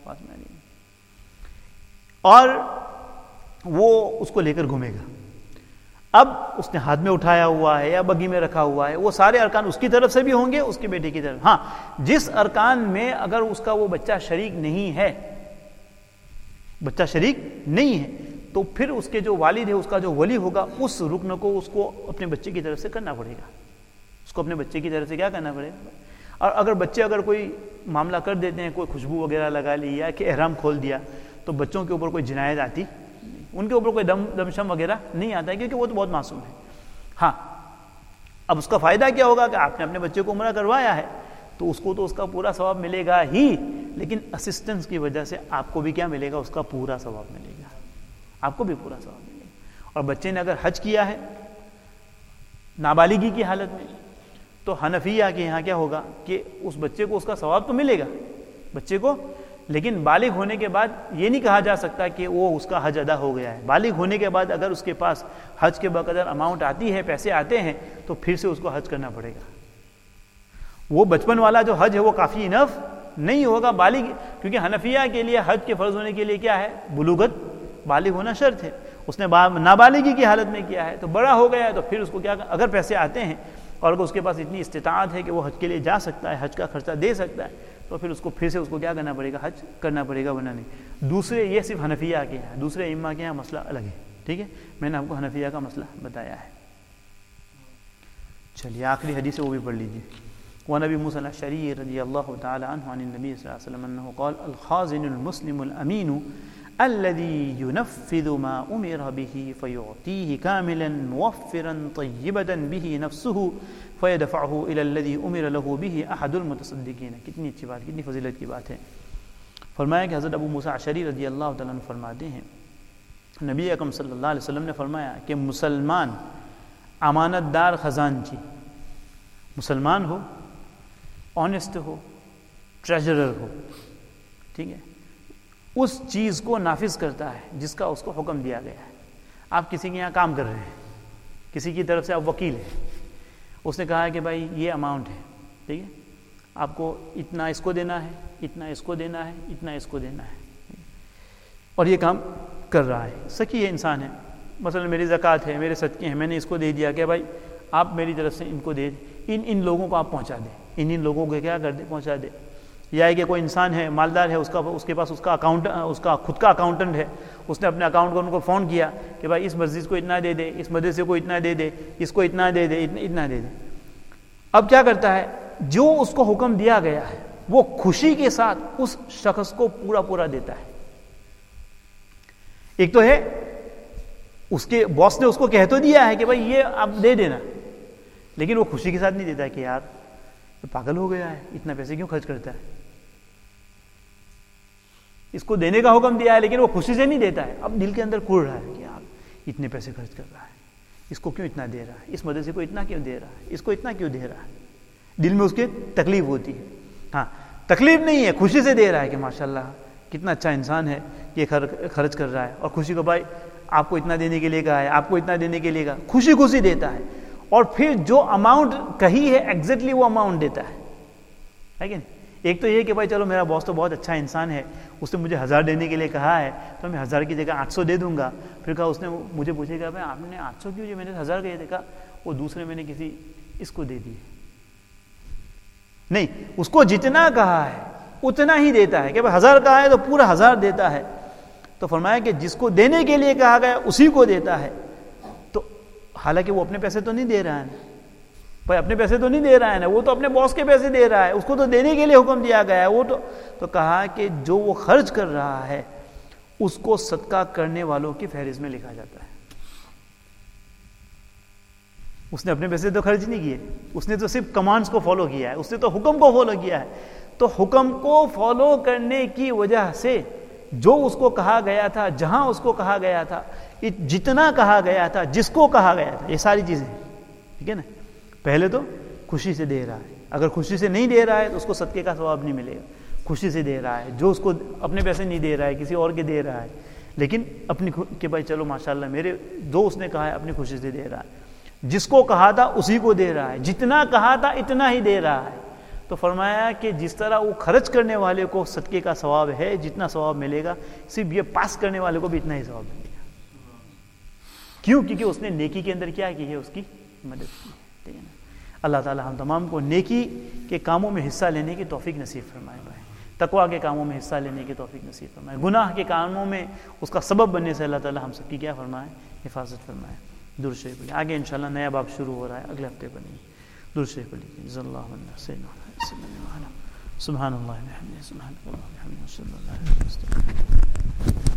اور وہ اس کو لے کر گھومے گا. اب اس نے ہاتھ میں اٹھایا ہوا ہے یا بگی میں رکھا ہوا ہے, وہ سارے ارکان اس کی طرف سے بھی ہوں گے, اس کے بیٹے کی طرف. ہاں, جس ارکان میں اگر اس کا وہ بچہ شریک نہیں ہے, بچہ شریک نہیں ہے, تو پھر اس کے جو والد ہے, اس کا جو ولی ہوگا, اس رکن کو اس کو اپنے بچے کی طرف سے کرنا پڑے گا. اس کو اپنے بچے کی طرف سے کیا کرنا پڑے گا. اور اگر بچے اگر کوئی معاملہ کر دیتے ہیں, کوئی خوشبو وغیرہ لگا لی یا کہ احرام کھول دیا, تو بچوں کے اوپر کوئی جنایت آتی, ان کے اوپر کوئی دم دمشم وغیرہ نہیں آتا ہے, کیونکہ وہ تو بہت معصوم ہے. ہاں, اب اس کا فائدہ کیا ہوگا کہ آپ نے اپنے بچے کو عمرہ کروایا ہے, تو اس کو تو اس کا پورا ثواب ملے گا ہی, لیکن اسسٹنس کی وجہ سے آپ کو بھی کیا ملے گا, اس کا پورا ثواب ملے گا, آپ کو بھی پورا ثواب ملے گا. اور بچے نے اگر حج کیا ہے نابالغی کی حالت میں, تو حنفیہ کے یہاں کیا ہوگا کہ اس بچے کو اس کا ثواب تو ملے گا بچے کو, لیکن بالغ ہونے کے بعد یہ نہیں کہا جا سکتا کہ وہ اس کا حج ادا ہو گیا ہے. بالغ ہونے کے بعد اگر اس کے پاس حج کے بقدر اماؤنٹ آتی ہے, پیسے آتے ہیں, تو پھر سے اس کو حج کرنا پڑے گا. وہ بچپن والا جو حج ہے وہ کافی انف نہیں ہوگا بالغ, کیونکہ حنفیہ کے لیے حج کے فرض ہونے کے لیے کیا ہے, بلوغت, بالغ ہونا شرط ہے. اس نے نابالغی کی حالت میں کیا ہے, تو بڑا ہو گیا ہے, تو پھر اس کو کیا, اگر پیسے آتے ہیں اور اگر اس کے پاس اتنی استطاعت ہے کہ وہ حج کے لیے جا سکتا ہے, حج کا خرچہ دے سکتا ہے, تو پھر اس کو پھر سے اس کو کیا کرنا پڑے گا, حج کرنا پڑے گا, ورنہ نہیں. دوسرے یہ صرف حنفیہ کے ہیں, دوسرے ائمہ کے یہاں مسئلہ الگ ہے. ٹھیک ہے, میں نے آپ کو حنفیہ کا مسئلہ بتایا ہے. چلیے آخری حدیث ہے وہ بھی پڑھ لیجیے. وعن ابی موسیٰ الاشعری رضی اللہ تعالی عنہ عن النبی صلی اللہ علیہ وسلم انه قال الخازن المسلم الامین الذي ينفذ ما امر به فيعطيه كاملا موفرا طيبة به نفسه فيدفعه الى الذي امر له به احد المتصدقین. کتنی اچھی بات, کتنی فضیلت کی بات ہے. فرمایا کہ حضرت ابو موسیٰ اشعری رضی اللہ تعالیٰ عنہ فرماتے ہیں, نبی اکرم صلی اللہ علیہ وسلم نے فرمایا کہ مسلمان امانت دار خزانچی, مسلمان ہو, آنیسٹ ہو, ٹریجرر ہو, ٹھیک ہے, اس چیز کو نافذ کرتا ہے جس کا اس کو حکم دیا گیا ہے. آپ کسی کے یہاں کام کر رہے ہیں, کسی کی طرف سے آپ وکیل ہیں, اس نے کہا ہے کہ بھائی یہ اماؤنٹ ہے, ٹھیک ہے, آپ کو اتنا اس کو دینا ہے, اتنا اس کو دینا ہے, اتنا اس کو دینا ہے, اور یہ کام کر رہا ہے. سکی ہے, انسان ہے, مثلا میری زکوٰۃ ہے, میرے صدقے ہیں, میں نے اس کو دے دیا کہ بھائی آپ میری طرف سے ان کو دے, ان ان لوگوں کو آپ پہنچا دیں, ان ان لوگوں کو کیا کر دیں, پہنچا دیں. یا ہے کہ کوئی انسان ہے, مالدار ہے, اس کا اس کے پاس اس کا اکاؤنٹ, اس کا خود کا اکاؤنٹنٹ ہے, اس نے اپنے اکاؤنٹ کو ان کو فون کیا کہ بھائی اس مسجد کو اتنا دے دے, اس مدرسے کو اتنا دے دے, اس کو اتنا دے دے, اتنا دے دے. اب کیا کرتا ہے, جو اس کو حکم دیا گیا ہے وہ خوشی کے ساتھ اس شخص کو پورا پورا دیتا ہے. ایک تو ہے اس کے باس نے اس کو کہہ تو دیا ہے کہ بھائی یہ آپ دے دینا, لیکن وہ خوشی کے ساتھ نہیں دیتا ہے کہ یار پاگل ہو گیا ہے, اتنا پیسے کیوں خرچ کرتا ہے. اس کو دینے کا حکم دیا ہے لیکن وہ خوشی سے نہیں دیتا ہے, اب دل کے اندر کڑ رہا ہے کہ یار اتنے پیسے خرچ کر رہا ہے, اس کو کیوں اتنا دے رہا ہے, اس مدرسے کو اتنا کیوں دے رہا ہے, اس کو اتنا کیوں دے رہا ہے. دل میں اس کے تکلیف ہوتی ہے. ہاں, تکلیف نہیں ہے, خوشی سے دے رہا ہے کہ ماشاءاللہ کتنا اچھا انسان ہے, یہ خرچ کر رہا ہے, اور خوشی کو بھائی آپ کو اتنا دینے کے لیے کہا ہے, آپ کو اتنا دینے کے لیے کہا, خوشی خوشی دیتا ہے, اور پھر جو اماؤنٹ کہی ہے ایگزیکٹلی وہ اماؤنٹ دیتا ہے, ہے کہ نہیں. ایک تو یہ کہ بھائی چلو میرا باس تو بہت اچھا انسان ہے, اس نے مجھے ہزار دینے کے لیے کہا ہے تو میں ہزار کی جگہ آٹھ سو دے دوں گا. پھر کہا, اس نے مجھے پوچھے گا بھائی آپ نے آٹھ سو کیوں دی, میں نے ہزار کہے دیکھا, وہ دوسرے میں نے کسی اس کو دے دی. نہیں, اس کو جتنا کہا ہے اتنا ہی دیتا ہے, کہ بھائی ہزار کہا ہے تو پورا ہزار دیتا ہے. تو فرمایا کہ جس کو دینے کے لیے کہا گیا اسی کو دیتا ہے. تو حالانکہ وہ اپنے پیسے تو نہیں دے رہا ہے نا بھائی, اپنے پیسے تو نہیں دے رہا ہے نا, وہ تو اپنے باس کے پیسے دے رہا ہے, اس کو تو دینے کے لیے حکم دیا گیا ہے. وہ تو تو کہا کہ جو وہ خرچ کر رہا ہے اس کو صدقہ کرنے والوں کی فہرست میں لکھا جاتا ہے. اس نے اپنے پیسے تو خرچ نہیں کیے, اس نے تو صرف کمانڈز کو فالو کیا ہے, اس نے تو حکم کو فالو کیا ہے. تو حکم کو فالو کرنے کی وجہ سے جو اس کو کہا گیا تھا, جہاں اس کو کہا گیا تھا, جتنا کہا گیا تھا, جس کو کہا گیا تھا, یہ ساری چیزیں, ٹھیک ہے نا. پہلے تو خوشی سے دے رہا ہے, اگر خوشی سے نہیں دے رہا ہے تو اس کو صدقے کا ثواب نہیں ملے گا. خوشی سے دے رہا ہے, جو اس کو اپنے پیسے نہیں دے رہا ہے, کسی اور کے دے رہا ہے, لیکن اپنی کہ بھائی چلو ماشاءاللہ میرے دوست نے کہا ہے, اپنی خوشی سے دے رہا ہے. جس کو کہا تھا اسی کو دے رہا ہے, جتنا کہا تھا اتنا ہی دے رہا ہے. تو فرمایا کہ جس طرح وہ خرچ کرنے والے کو صدقے کا ثواب ہے, جتنا ثواب ملے گا, صرف یہ پاس کرنے والے کو بھی اتنا ہی ثواب ملے گا. کیوں؟ کیونکہ اس نے نیکی کے اندر کیا کی ہے, اس کی مدد کی ہے. ٹھیک ہے نا. اللہ تعالی ہم تمام کو نیکی کے کاموں میں حصہ لینے کی توفیق نصیب فرمائے بھائی, تقویٰ کے کاموں میں حصہ لینے کی توفیق نصیب فرمائے, گناہ کے کاموں میں اس کا سبب بننے سے اللہ تعالی ہم سب کی کیا فرمائے, حفاظت فرمائے. درود شریف پڑھیے. آگے انشاءاللہ نیا باب شروع ہو رہا ہے, اگلے ہفتے بنیں. درود شریف پڑھیے. جزا اللہ عنا سیدنا سبحان اللہ وبحمدہ سبحان اللہ وبحمدہ.